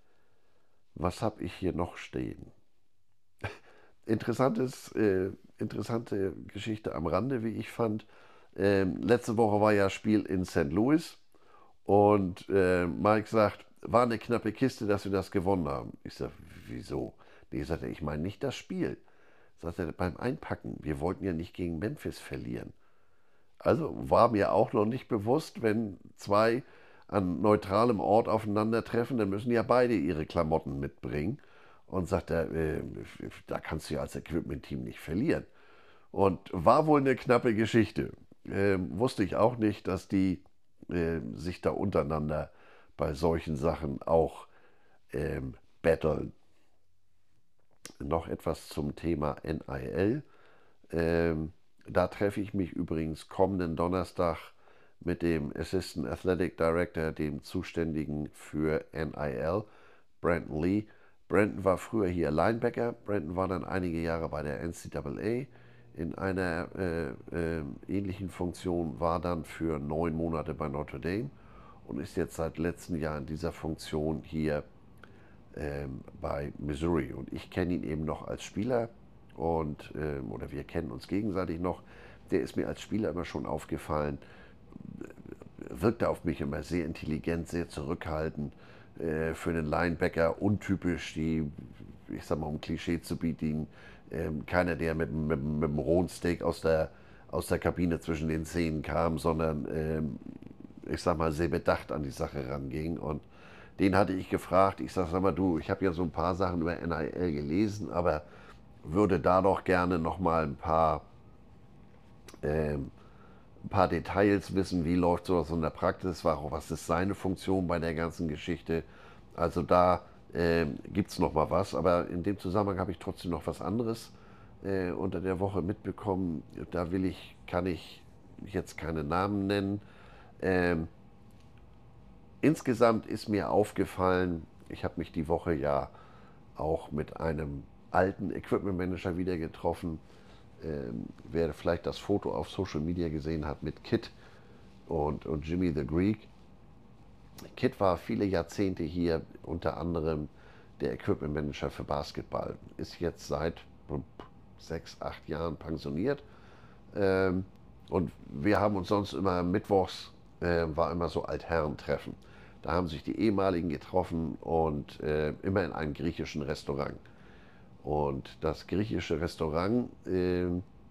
was habe ich hier noch stehen? Interessantes, äh, interessante Geschichte am Rande, wie ich fand. Ähm, letzte Woche war ja Spiel in Sankt Louis. Und äh, Mike sagt, war eine knappe Kiste, dass wir das gewonnen haben. Ich sage, wieso? Nee, sagt er, ich meine nicht das Spiel. Sagt er, beim Einpacken, wir wollten ja nicht gegen Memphis verlieren. Also war mir auch noch nicht bewusst, wenn zwei an neutralem Ort aufeinandertreffen, dann müssen ja beide ihre Klamotten mitbringen. Und sagt er, äh, da kannst du ja als Equipment-Team nicht verlieren. Und war wohl eine knappe Geschichte. Ähm, wusste ich auch nicht, dass die äh, sich da untereinander bei solchen Sachen auch ähm, battlen. Noch etwas zum Thema N I L. Ähm, da treffe ich mich übrigens kommenden Donnerstag mit dem Assistant Athletic Director, dem Zuständigen für N I L, Brandon Lee. Brandon war früher hier Linebacker. Brandon war dann einige Jahre bei der N C A A in einer äh, äh, ähnlichen Funktion, war dann für neun Monate bei Notre Dame und ist jetzt seit letztem Jahr in dieser Funktion hier ähm, bei Missouri. Und ich kenne ihn eben noch als Spieler und ähm, oder wir kennen uns gegenseitig noch. Der ist mir als Spieler immer schon aufgefallen, wirkte auf mich immer sehr intelligent, sehr zurückhaltend, äh, für einen Linebacker untypisch, die, ich sag mal, um Klischee zu bieten, ähm, keiner, der mit, mit, mit einem rohen Steak aus der, aus der Kabine zwischen den Zähnen kam, sondern, ähm, ich sag mal, sehr bedacht an die Sache ranging. Und den hatte ich gefragt, ich sag, sag mal, du, ich habe ja so ein paar Sachen über N I L gelesen, aber würde da doch gerne noch mal ein paar ähm, ein paar Details wissen, wie läuft sowas in der Praxis, was ist seine Funktion bei der ganzen Geschichte. Also da äh, gibt es noch mal was, aber in dem Zusammenhang habe ich trotzdem noch was anderes äh, unter der Woche mitbekommen. Da will ich, kann ich jetzt keine Namen nennen. Ähm, insgesamt ist mir aufgefallen, ich habe mich die Woche ja auch mit einem alten Equipment Manager wieder getroffen. Ähm, wer vielleicht das Foto auf Social Media gesehen hat mit Kit und, und Jimmy the Greek. Kit war viele Jahrzehnte hier, unter anderem der Equipment Manager für Basketball. Ist jetzt seit sechs, acht Jahren pensioniert. Ähm, und wir haben uns sonst immer mittwochs, äh, war immer so Altherren-Treffen. Da haben sich die ehemaligen getroffen und äh, immer in einem griechischen Restaurant. Und das griechische Restaurant, äh,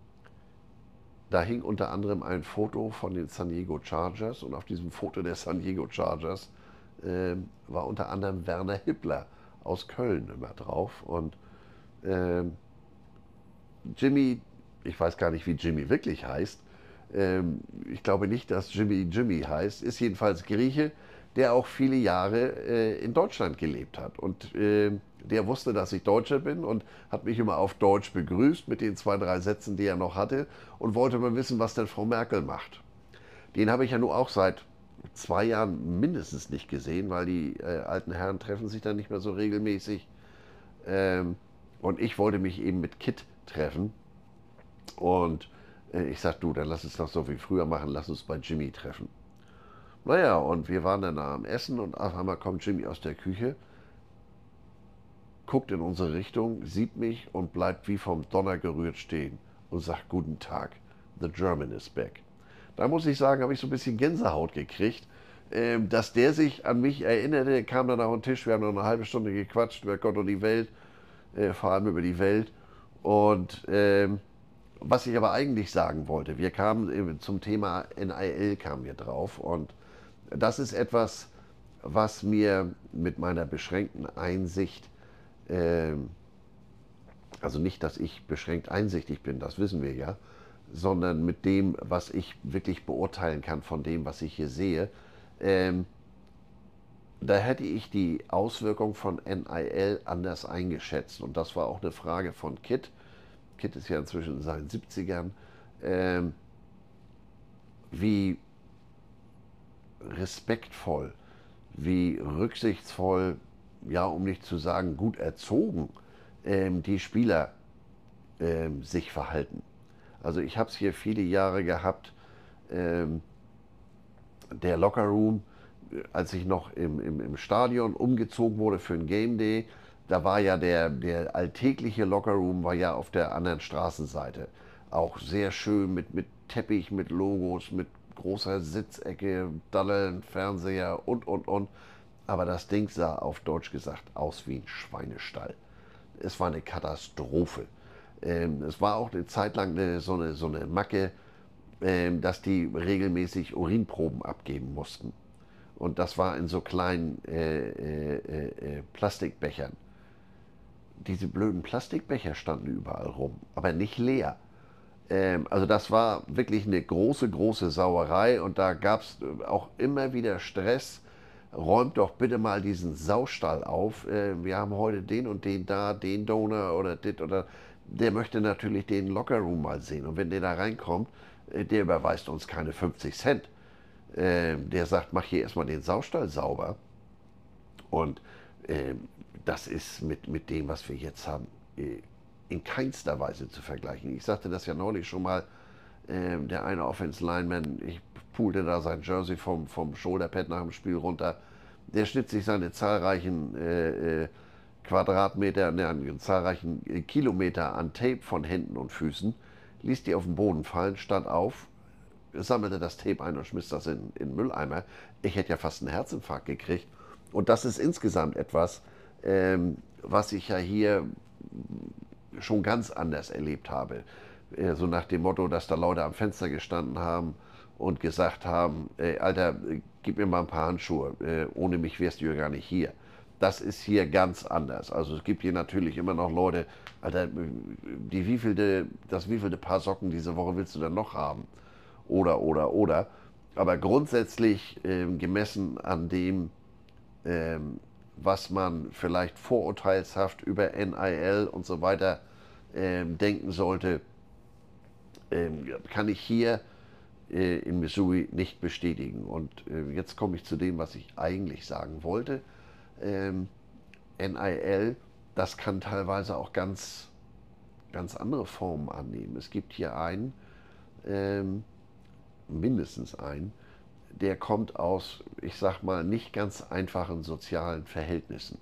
da hing unter anderem ein Foto von den San Diego Chargers und auf diesem Foto der San Diego Chargers äh, war unter anderem Werner Hippler aus Köln immer drauf. Und äh, Jimmy, ich weiß gar nicht, wie Jimmy wirklich heißt, ähm, ich glaube nicht, dass Jimmy Jimmy heißt, ist jedenfalls Grieche, der auch viele Jahre äh, in Deutschland gelebt hat. Und äh, der wusste, dass ich Deutscher bin und hat mich immer auf Deutsch begrüßt mit den zwei, drei Sätzen, die er noch hatte und wollte mal wissen, was denn Frau Merkel macht. Den habe ich ja nun auch seit zwei Jahren mindestens nicht gesehen, weil die äh, alten Herren treffen sich dann nicht mehr so regelmäßig. Ähm, und ich wollte mich eben mit Kit treffen. Und äh, ich sagte, du, dann lass uns das so wie früher machen, lass uns bei Jimmy treffen. Naja, und wir waren dann da am Essen und auf einmal kommt Jimmy aus der Küche, guckt in unsere Richtung, sieht mich und bleibt wie vom Donner gerührt stehen und sagt, guten Tag, the German is back. Da muss ich sagen, habe ich so ein bisschen Gänsehaut gekriegt. ähm, dass der sich an mich erinnerte, kam dann auf den Tisch, wir haben noch eine halbe Stunde gequatscht über Gott und die Welt, äh, vor allem über die Welt. Und ähm, was ich aber eigentlich sagen wollte, wir kamen eben zum Thema N I L kamen wir drauf und das ist etwas, was mir mit meiner beschränkten Einsicht, ähm, also nicht, dass ich beschränkt einsichtig bin, das wissen wir ja, sondern mit dem, was ich wirklich beurteilen kann von dem, was ich hier sehe, ähm, da hätte ich die Auswirkung von N I L anders eingeschätzt. Und das war auch eine Frage von Kit. Kit ist ja inzwischen in seinen siebzigern. Ähm, wie respektvoll, wie rücksichtsvoll, ja, um nicht zu sagen gut erzogen, ähm, die Spieler ähm, sich verhalten. Also ich habe es hier viele Jahre gehabt, ähm, der Lockerroom, als ich noch im, im, im Stadion umgezogen wurde für ein Game Day, da war ja der, der alltägliche Lockerroom war ja auf der anderen Straßenseite. Auch sehr schön mit, mit Teppich, mit Logos, mit großer Sitzecke, Daddeln, Fernseher und, und, und. Aber das Ding sah auf Deutsch gesagt aus wie ein Schweinestall. Es war eine Katastrophe. Ähm, es war auch eine Zeit lang eine, so, eine, so eine Macke, ähm, dass die regelmäßig Urinproben abgeben mussten. Und das war in so kleinen äh, äh, äh, Plastikbechern. Diese blöden Plastikbecher standen überall rum, aber nicht leer. Ähm, also das war wirklich eine große, große Sauerei und da gab es auch immer wieder Stress. Räumt doch bitte mal diesen Saustall auf. Äh, wir haben heute den und den da, den Donor oder dit oder der möchte natürlich den Lockerroom mal sehen. Und wenn der da reinkommt, äh, der überweist uns keine fünfzig Cent. Äh, der sagt, mach hier erstmal den Saustall sauber. Und äh, das ist mit, mit dem, was wir jetzt haben, äh, in keinster Weise zu vergleichen. Ich sagte das ja neulich schon mal, äh, der eine Offense Lineman, ich poolte da sein Jersey vom, vom Shoulderpad nach dem Spiel runter, der schnitt sich seine zahlreichen äh, äh, Quadratmeter, ne, zahlreichen äh, Kilometer an Tape von Händen und Füßen, ließ die auf den Boden fallen, stand auf, sammelte das Tape ein und schmiss das in, in den Mülleimer. Ich hätte ja fast einen Herzinfarkt gekriegt. Und das ist insgesamt etwas, ähm, was ich ja hier schon ganz anders erlebt habe. Äh, so nach dem Motto, dass da Leute am Fenster gestanden haben und gesagt haben, ey, Alter, gib mir mal ein paar Handschuhe, äh, ohne mich wärst du ja gar nicht hier. Das ist hier ganz anders. Also es gibt hier natürlich immer noch Leute, Alter, die wievielte, das wievielte Paar Socken diese Woche willst du denn noch haben? Oder, oder, oder. Aber grundsätzlich ähm, gemessen an dem, ähm, was man vielleicht vorurteilshaft über N I L und so weiter ähm, denken sollte, ähm, kann ich hier äh, in Missouri nicht bestätigen. Und äh, jetzt komme ich zu dem, was ich eigentlich sagen wollte. Ähm, N I L, das kann teilweise auch ganz, ganz andere Formen annehmen. Es gibt hier einen, ähm, mindestens einen, der kommt aus, ich sag mal, nicht ganz einfachen sozialen Verhältnissen.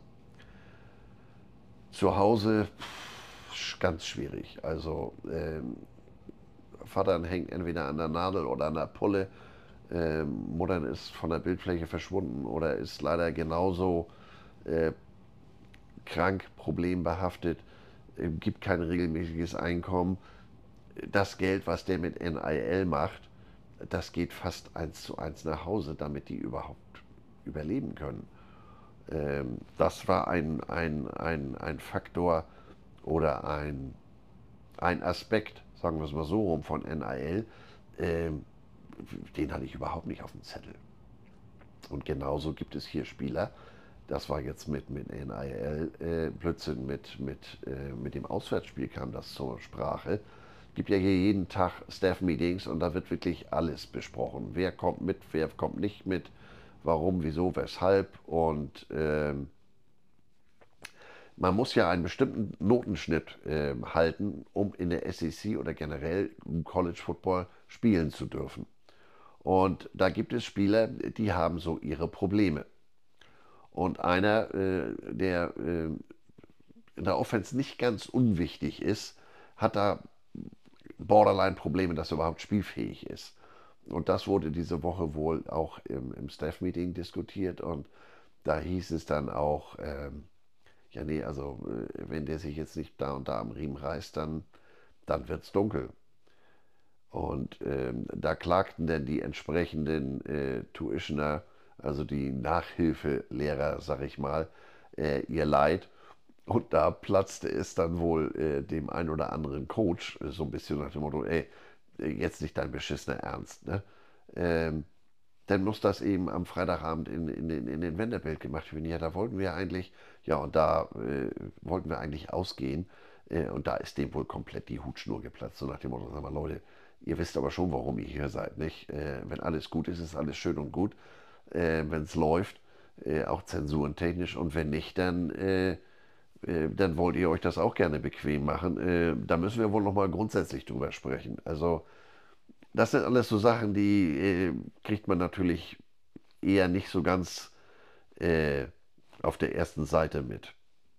Zu Hause pff, ganz schwierig. Also ähm, Vater hängt entweder an der Nadel oder an der Pulle. Ähm, Mutter ist von der Bildfläche verschwunden oder ist leider genauso äh, krank, problembehaftet, äh, gibt kein regelmäßiges Einkommen. Das Geld, was der mit N I L macht, das geht fast eins zu eins nach Hause, damit die überhaupt überleben können. Ähm, das war ein, ein, ein, ein Faktor oder ein, ein Aspekt, sagen wir es mal so rum, von N I L, ähm, den hatte ich überhaupt nicht auf dem Zettel. Und genauso gibt es hier Spieler, das war jetzt mit, mit N I L, äh, Blödsinn, mit, mit, äh, mit dem Auswärtsspiel kam das zur Sprache. Gibt ja hier jeden Tag Staff-Meetings und da wird wirklich alles besprochen. Wer kommt mit, wer kommt nicht mit, warum, wieso, weshalb. Und ähm, man muss ja einen bestimmten Notenschnitt äh, halten, um in der S E C oder generell im College Football spielen zu dürfen. Und da gibt es Spieler, die haben so ihre Probleme. Und einer, äh, der äh, in der Offense nicht ganz unwichtig ist, hat da Borderline-Probleme, dass er überhaupt spielfähig ist. und das wurde diese Woche wohl auch im, im Staff-Meeting diskutiert und da hieß es dann auch, ähm, ja nee, also äh, wenn der sich jetzt nicht da und da am Riemen reißt, dann, dann wird es dunkel. Und ähm, da klagten dann die entsprechenden äh, Tuitioner, also die Nachhilfelehrer, sag ich mal, äh, ihr Leid. Und da platzte es dann wohl äh, dem einen oder anderen Coach äh, so ein bisschen nach dem Motto, ey, äh, jetzt nicht dein beschissener Ernst, ne? Ähm, dann muss das eben am Freitagabend in, in, den- in den Wendebild gemacht werden. Ja, da wollten wir eigentlich, ja, und da äh, wollten wir eigentlich ausgehen. Äh, und da ist dem wohl komplett die Hutschnur geplatzt. So nach dem Motto, sag mal, Leute, ihr wisst aber schon, warum ihr hier seid, nicht? Äh, wenn alles gut ist, ist alles schön und gut. Äh, wenn es läuft, äh, auch zensurentechnisch. Und wenn nicht, dann, äh, äh, dann wollt ihr euch das auch gerne bequem machen. Äh, da müssen wir wohl nochmal grundsätzlich drüber sprechen. Also, das sind alles so Sachen, die äh, kriegt man natürlich eher nicht so ganz äh, auf der ersten Seite mit.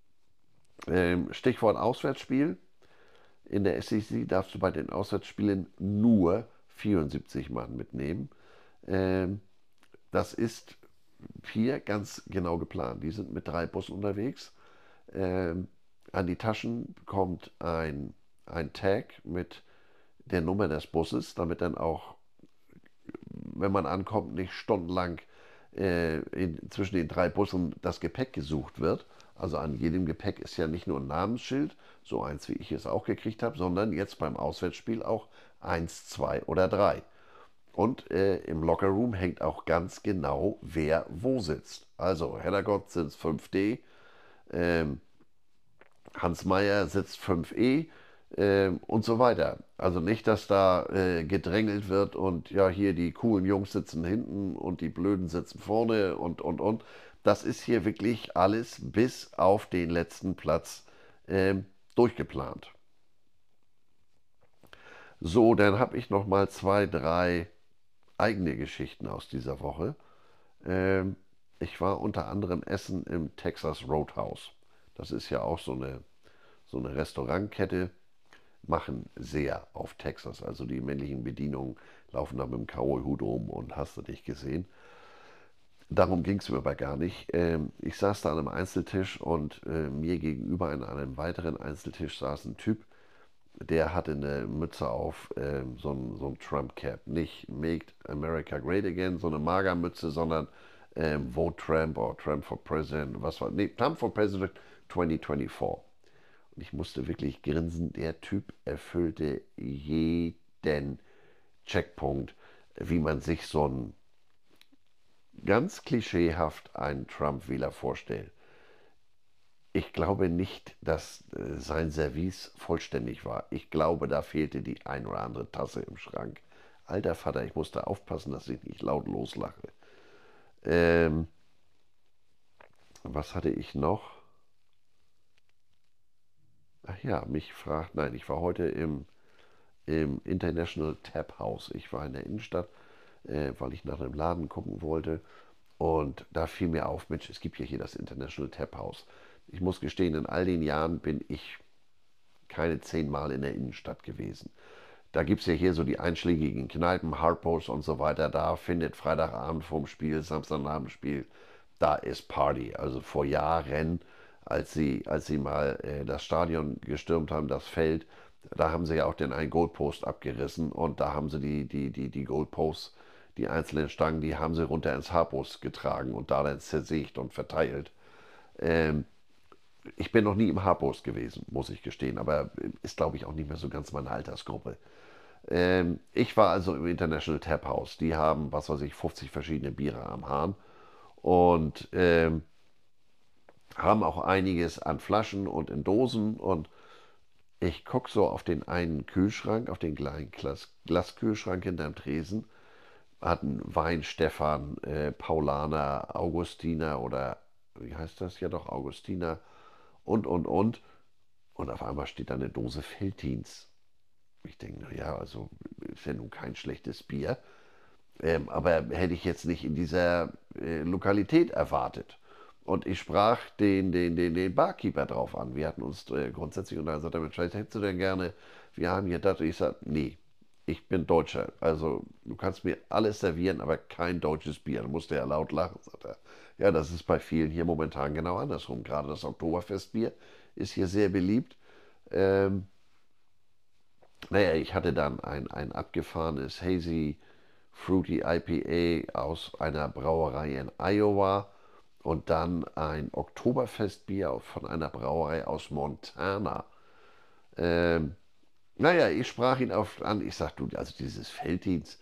Ähm, Stichwort Auswärtsspiel. In der S E C darfst du bei den Auswärtsspielen nur vierundsiebzig Mann mitnehmen. Ähm, das ist hier ganz genau geplant. Die sind mit drei Bussen unterwegs. Ähm, an die Taschen kommt ein, ein Tag mit der Nummer des Busses, damit dann auch, wenn man ankommt, nicht stundenlang äh, in, zwischen den drei Bussen das Gepäck gesucht wird. Also an jedem Gepäck ist ja nicht nur ein Namensschild, so eins wie ich es auch gekriegt habe, sondern jetzt beim Auswärtsspiel auch eins, zwei oder drei. Und äh, im Lockerroom hängt auch ganz genau, wer wo sitzt. Also Heddergott sitzt fünf D, ähm, Hans Meyer sitzt fünf E ähm, und so weiter. Also nicht, dass da äh, gedrängelt wird und ja, hier die coolen Jungs sitzen hinten und die Blöden sitzen vorne und, und, und. Das ist hier wirklich alles bis auf den letzten Platz ähm, durchgeplant. So, dann habe ich noch mal zwei, drei eigene Geschichten aus dieser Woche. Ähm, ich war unter anderem essen im Texas Roadhouse. Das ist ja auch so eine, so eine Restaurantkette, machen sehr auf Texas. Also die männlichen Bedienungen laufen da mit dem Cowboy-Hut rum und hast du dich gesehen. Darum ging es mir aber gar nicht. Ähm, ich saß da an einem Einzeltisch und äh, mir gegenüber an einem weiteren Einzeltisch saß ein Typ, der hatte eine Mütze auf, ähm, so ein, so ein Trump-Cap. Nicht Make America Great Again, so eine Magermütze, sondern ähm, Vote Trump oder Trump for President, was war, nee, Trump for President zwanzig vierundzwanzig. Und ich musste wirklich grinsen, der Typ erfüllte jeden Checkpunkt, wie man sich so ein ganz klischeehaft einen Trump-Wähler vorstellt. Ich glaube nicht, dass äh, sein Service vollständig war. Ich glaube, da fehlte die ein oder andere Tasse im Schrank. Alter Vater, ich musste aufpassen, dass ich nicht laut loslache. Ähm, was hatte ich noch? Ach ja, mich fragt, nein, ich war heute im, im International Tap House. Ich war in der Innenstadt, äh, weil ich nach einem Laden gucken wollte. Und da fiel mir auf, Mensch, es gibt ja hier das International Tap House. Ich muss gestehen, in all den Jahren bin ich keine zehnmal in der Innenstadt gewesen. Da gibt es ja hier so die einschlägigen Kneipen, Hardpost und so weiter. Da findet Freitagabend vorm Spiel, Samstagabendspiel, da ist Party. Also vor Jahren, als sie, als sie mal äh, das Stadion gestürmt haben, das Feld, da haben sie ja auch den einen Goalpost abgerissen und da haben sie die, die, die, die Goalposts, die einzelnen Stangen, die haben sie runter ins Hardpost getragen und da dann zersägt und verteilt. Ähm, Ich bin noch nie im Hardpost gewesen, muss ich gestehen, aber ist, glaube ich, auch nicht mehr so ganz meine Altersgruppe. Ähm, ich war also im International Tap House. Die haben, was weiß ich, fünfzig verschiedene Biere am Hahn und ähm, haben auch einiges an Flaschen und in Dosen. Und ich gucke so auf den einen Kühlschrank, auf den kleinen Glas Glaskühlschrank hinterm Tresen. Hatten Wein, Stefan, äh, Paulaner, Augustiner oder wie heißt das? Ja doch, Augustiner und, und, und. Und auf einmal steht da eine Dose Veltins. Ich denke, naja, also ist ja nun kein schlechtes Bier. Ähm, aber hätte ich jetzt nicht in dieser äh, Lokalität erwartet. Und ich sprach den, den, den, den Barkeeper drauf an. Wir hatten uns äh, grundsätzlich unterhalten, sagt er, Mensch, was hättest du denn gerne? Wir haben hier das. Und ich sagte, nee, ich bin Deutscher. Also du kannst mir alles servieren, aber kein deutsches Bier. Dann musste er laut lachen, sagt er. Ja, das ist bei vielen hier momentan genau andersrum. Gerade das Oktoberfestbier ist hier sehr beliebt. Ähm, naja, ich hatte dann ein, ein abgefahrenes Hazy Fruity I P A aus einer Brauerei in Iowa und dann ein Oktoberfestbier von einer Brauerei aus Montana. Ähm, naja, ich sprach ihn auf an, ich sag, du, also dieses Felddienst.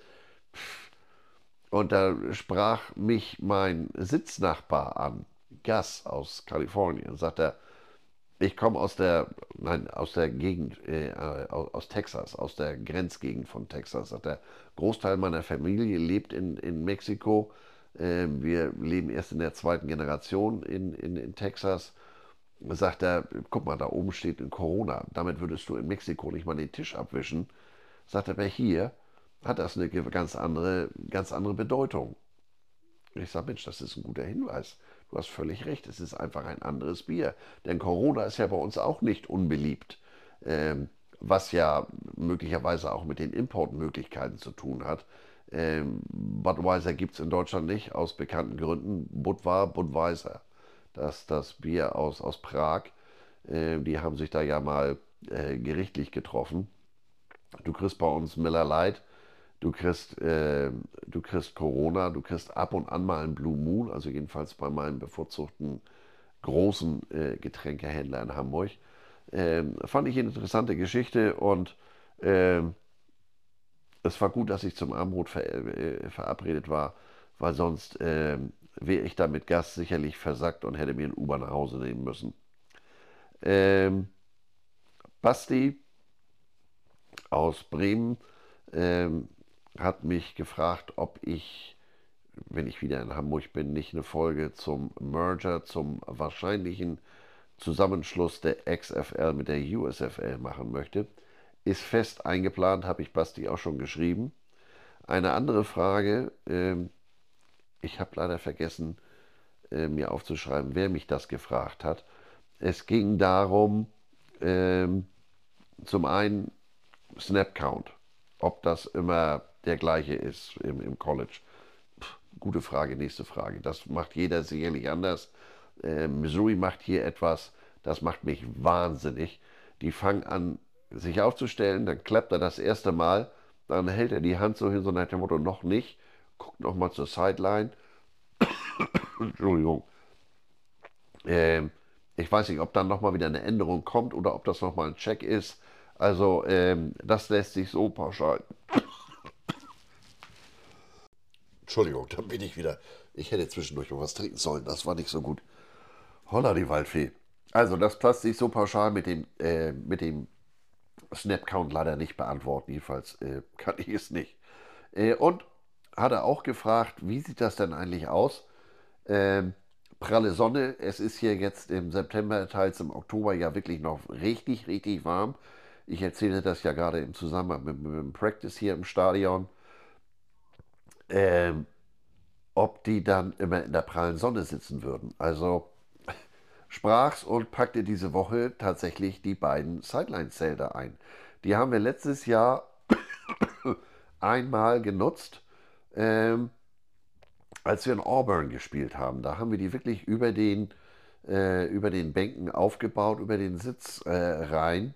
Und da sprach mich mein Sitznachbar an, Gus aus Kalifornien, sagt er, ich komme aus der, nein, aus der Gegend, äh, aus, aus Texas, aus der Grenzgegend von Texas. Sagt er, Großteil meiner Familie lebt in, in Mexiko. Äh, wir leben erst in der zweiten Generation in, in, in Texas. Sagt er, guck mal, da oben steht in Corona. Damit würdest du in Mexiko nicht mal den Tisch abwischen. Sagt er, aber hier hat das eine ganz andere, ganz andere Bedeutung. Und ich sage, Mensch, das ist ein guter Hinweis. Du hast völlig recht, es ist einfach ein anderes Bier. Denn Corona ist ja bei uns auch nicht unbeliebt, ähm, was ja möglicherweise auch mit den Importmöglichkeiten zu tun hat. Ähm, Budweiser gibt es in Deutschland nicht, aus bekannten Gründen. Budvar, Budweiser, das, das Bier aus, aus Prag, äh, die haben sich da ja mal äh, gerichtlich getroffen. Du kriegst bei uns Miller Lite. Du kriegst, äh, du kriegst Corona, du kriegst ab und an mal einen Blue Moon, also jedenfalls bei meinem bevorzugten großen äh, Getränkehändler in Hamburg. Ähm, fand ich eine interessante Geschichte und ähm, es war gut, dass ich zum Abendbrot ver äh, verabredet war, weil sonst ähm, wäre ich da mit Gast sicherlich versackt und hätte mir ein Uber nach Hause nehmen müssen. Ähm, Basti aus Bremen ähm, hat mich gefragt, ob ich, wenn ich wieder in Hamburg bin, nicht eine Folge zum Merger, zum wahrscheinlichen Zusammenschluss der X F L mit der U S F L machen möchte. Ist fest eingeplant, habe ich Basti auch schon geschrieben. Eine andere Frage, ähm, ich habe leider vergessen, äh, mir aufzuschreiben, wer mich das gefragt hat. Es ging darum, ähm, zum einen Snap Count, ob das immer der gleiche ist im, im College. Pff, gute Frage, nächste Frage. Das macht jeder sicherlich anders. Äh, Missouri macht hier etwas, das macht mich wahnsinnig. Die fangen an, sich aufzustellen, dann klappt er das erste Mal, dann hält er die Hand so hin, so nach dem Motto, noch nicht, guckt nochmal zur Sideline. Entschuldigung. Ähm, ich weiß nicht, ob dann nochmal wieder eine Änderung kommt oder ob das nochmal ein Check ist. Also ähm, das lässt sich so pauschal. Entschuldigung, dann bin ich wieder. Ich hätte zwischendurch noch was trinken sollen, das war nicht so gut. Holla die Waldfee. Also das lässt sich so pauschal mit dem, äh, mit dem Snap-Count leider nicht beantworten. Jedenfalls äh, kann ich es nicht. Äh, und hat er auch gefragt, wie sieht das denn eigentlich aus? Ähm, pralle Sonne. Es ist hier jetzt im September, teils im Oktober ja wirklich noch richtig, richtig warm. Ich erzähle das ja gerade im Zusammenhang mit, mit dem Practice hier im Stadion. Ähm, ob die dann immer in der prallen Sonne sitzen würden. Also sprach's und packte diese Woche tatsächlich die beiden Sideline-Zelter ein. Die haben wir letztes Jahr einmal genutzt, ähm, als wir in Auburn gespielt haben. Da haben wir die wirklich über den, äh, über den Bänken aufgebaut, über den Sitzreihen.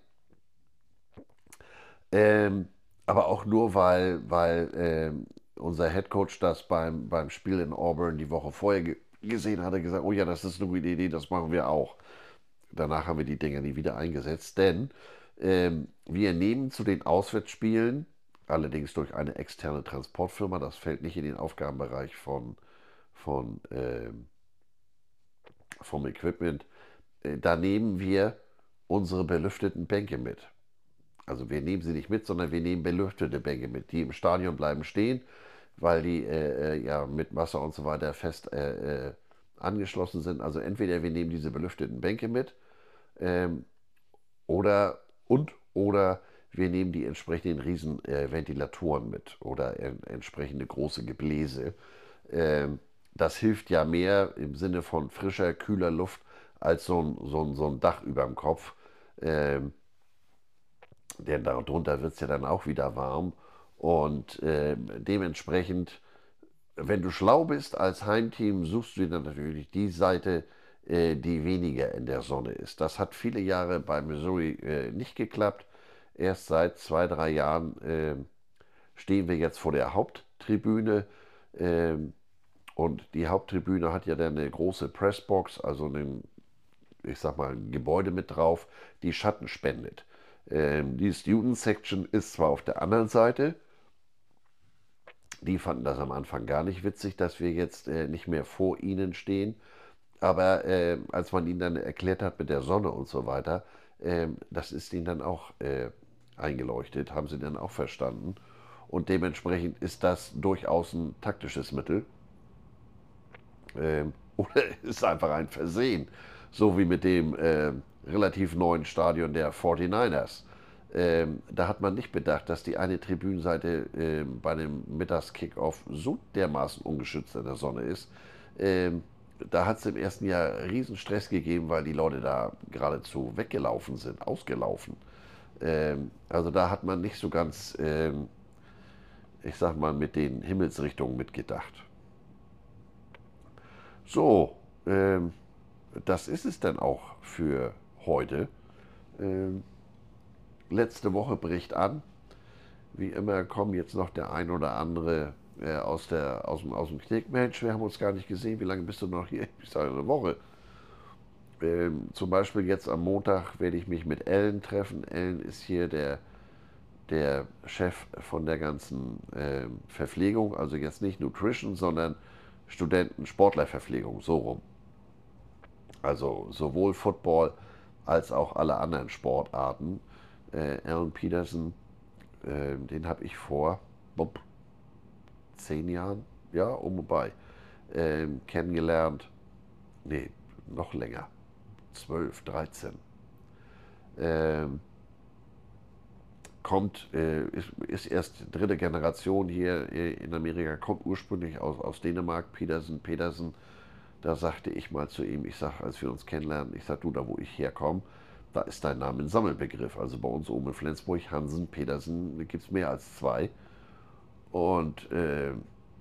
Äh, ähm, aber auch nur, weil, weil ähm, unser Headcoach das beim, beim Spiel in Auburn die Woche vorher ge gesehen hatte, gesagt, oh ja, das ist eine gute Idee, das machen wir auch. Danach haben wir die Dinger nie wieder eingesetzt, denn ähm, wir nehmen zu den Auswärtsspielen, allerdings durch eine externe Transportfirma, das fällt nicht in den Aufgabenbereich von, von, ähm, vom Equipment, äh, da nehmen wir unsere belüfteten Bänke mit. Also wir nehmen sie nicht mit, sondern wir nehmen belüftete Bänke mit, die im Stadion bleiben stehen, weil die äh, äh, ja mit Wasser und so weiter fest äh, äh, angeschlossen sind. Also entweder wir nehmen diese belüfteten Bänke mit, ähm, oder und oder wir nehmen die entsprechenden riesen äh, Ventilatoren mit oder en entsprechende große Gebläse. Ähm, das hilft ja mehr im Sinne von frischer, kühler Luft als so ein, so ein, so ein Dach über dem Kopf. Ähm, denn darunter wird es ja dann auch wieder warm. Und äh, dementsprechend, wenn du schlau bist als Heimteam, suchst du dir dann natürlich die Seite, äh, die weniger in der Sonne ist. Das hat viele Jahre bei Missouri äh, nicht geklappt. Erst seit zwei, drei Jahren äh, stehen wir jetzt vor der Haupttribüne. ähm, und die Haupttribüne hat ja dann eine große Pressbox, also ein, ich sag mal, ein Gebäude mit drauf, die Schatten spendet. Ähm, die Student Section ist zwar auf der anderen Seite, die fanden das am Anfang gar nicht witzig, dass wir jetzt äh, nicht mehr vor ihnen stehen. Aber äh, als man ihnen dann erklärt hat mit der Sonne und so weiter, äh, das ist ihnen dann auch äh, eingeleuchtet, haben sie dann auch verstanden. Und dementsprechend ist das durchaus ein taktisches Mittel. Ähm, oder ist einfach ein Versehen. So wie mit dem äh, relativ neuen Stadion der forty-niners. Ähm, da hat man nicht bedacht, dass die eine Tribünenseite äh, bei dem Mittagskickoff so dermaßen ungeschützt in der Sonne ist. Ähm, da hat es im ersten Jahr riesen Stress gegeben, weil die Leute da geradezu weggelaufen sind, ausgelaufen. Ähm, also da hat man nicht so ganz, ähm, ich sag mal, mit den Himmelsrichtungen mitgedacht. So, ähm, das ist es dann auch für heute. Ähm, letzte Woche bricht an. Wie immer kommen jetzt noch der ein oder andere äh, aus, der, aus, dem, aus dem Knick. Mensch, wir haben uns gar nicht gesehen. Wie lange bist du noch hier? Ich sage eine Woche. Ähm, zum Beispiel jetzt am Montag werde ich mich mit Ellen treffen. Ellen ist hier der, der Chef von der ganzen ähm, Verpflegung. Also jetzt nicht Nutrition, sondern Studenten-Sportlerverpflegung. So rum. Also sowohl Football als auch alle anderen Sportarten. Äh, Alan Peterson, äh, den habe ich vor bup, zehn Jahren, ja, um und bei, äh, kennengelernt. Nee, noch länger, zwölf, dreizehn. Ähm, kommt, äh, ist, ist erst dritte Generation hier äh, in Amerika, kommt ursprünglich aus, aus Dänemark, Peterson, Peterson. Da sagte ich mal zu ihm, ich sag, als wir uns kennenlernen, ich sag, du, da wo ich herkomme, da ist dein Name ein Sammelbegriff. Also bei uns oben in Flensburg, Hansen, Petersen, da gibt es mehr als zwei. Und äh,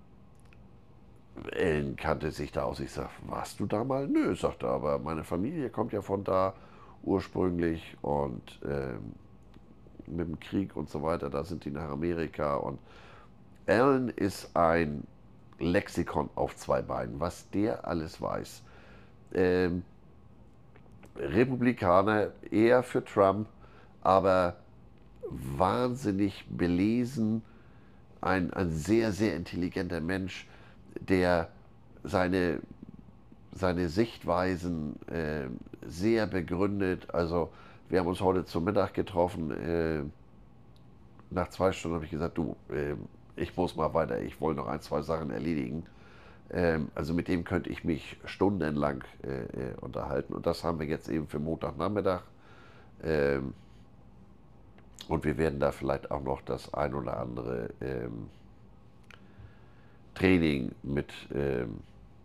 Ellen kannte sich da aus. Ich sag, warst du da mal? Nö, sagt er, aber meine Familie kommt ja von da ursprünglich und äh, mit dem Krieg und so weiter, da sind die nach Amerika. Und Ellen ist ein Lexikon auf zwei Beinen, was der alles weiß. Ähm, Republikaner eher für Trump, aber wahnsinnig belesen, ein, ein sehr, sehr intelligenter Mensch, der seine, seine Sichtweisen äh, sehr begründet. Also wir haben uns heute zum Mittag getroffen. Äh, nach zwei Stunden habe ich gesagt, du, äh, ich muss mal weiter, ich wollte noch ein, zwei Sachen erledigen. Ähm, also mit dem könnte ich mich stundenlang äh, äh, unterhalten. Und das haben wir jetzt eben für Montagnachmittag. Ähm, und wir werden da vielleicht auch noch das ein oder andere ähm, Training mit, ähm,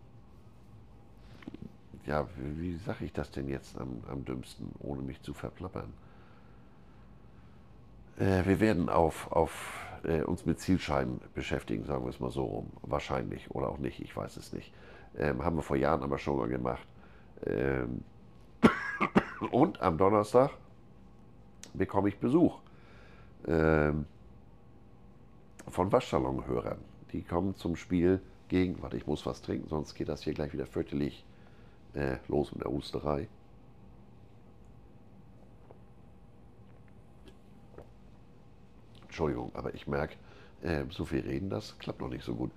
ja, wie, wie sage ich das denn jetzt am, am dümmsten, ohne mich zu verplappern? Äh, wir werden auf, auf, äh, uns mit Zielscheiben beschäftigen, sagen wir es mal so rum. Wahrscheinlich oder auch nicht, ich weiß es nicht. Ähm, haben wir vor Jahren aber schon mal gemacht. Ähm, und am Donnerstag bekomme ich Besuch ähm, von Waschsalonhörern. Die kommen zum Spiel gegen, warte, ich muss was trinken, sonst geht das hier gleich wieder fürchterlich äh, los mit der Husterei. Entschuldigung, aber ich merke, äh, so viel reden, das klappt noch nicht so gut.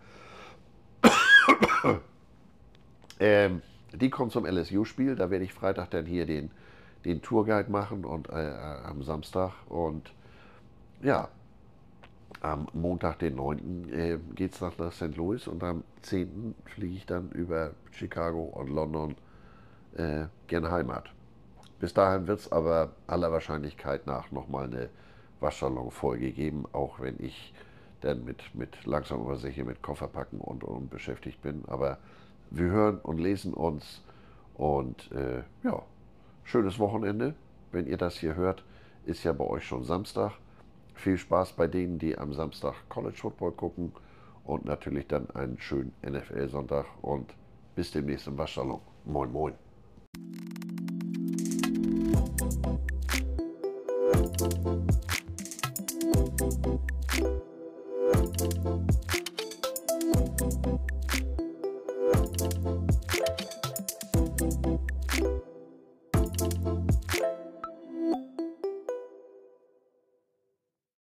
ähm, die kommen zum L S U-Spiel, da werde ich Freitag dann hier den, den Tourguide machen und äh, am Samstag und ja, am Montag, den neunten Äh, geht es nach, nach Sankt Louis und am zehnten fliege ich dann über Chicago und London äh, gerne Heimat. Bis dahin wird es aber aller Wahrscheinlichkeit nach nochmal eine Waschsalon-Folge geben, auch wenn ich dann mit, mit langsam aber sicher mit Kofferpacken und, und beschäftigt bin. Aber wir hören und lesen uns und äh, ja, schönes Wochenende. Wenn ihr das hier hört, ist ja bei euch schon Samstag. Viel Spaß bei denen, die am Samstag College Football gucken und natürlich dann einen schönen N F L-Sonntag und bis demnächst im Waschsalon. Moin, moin. Thank you.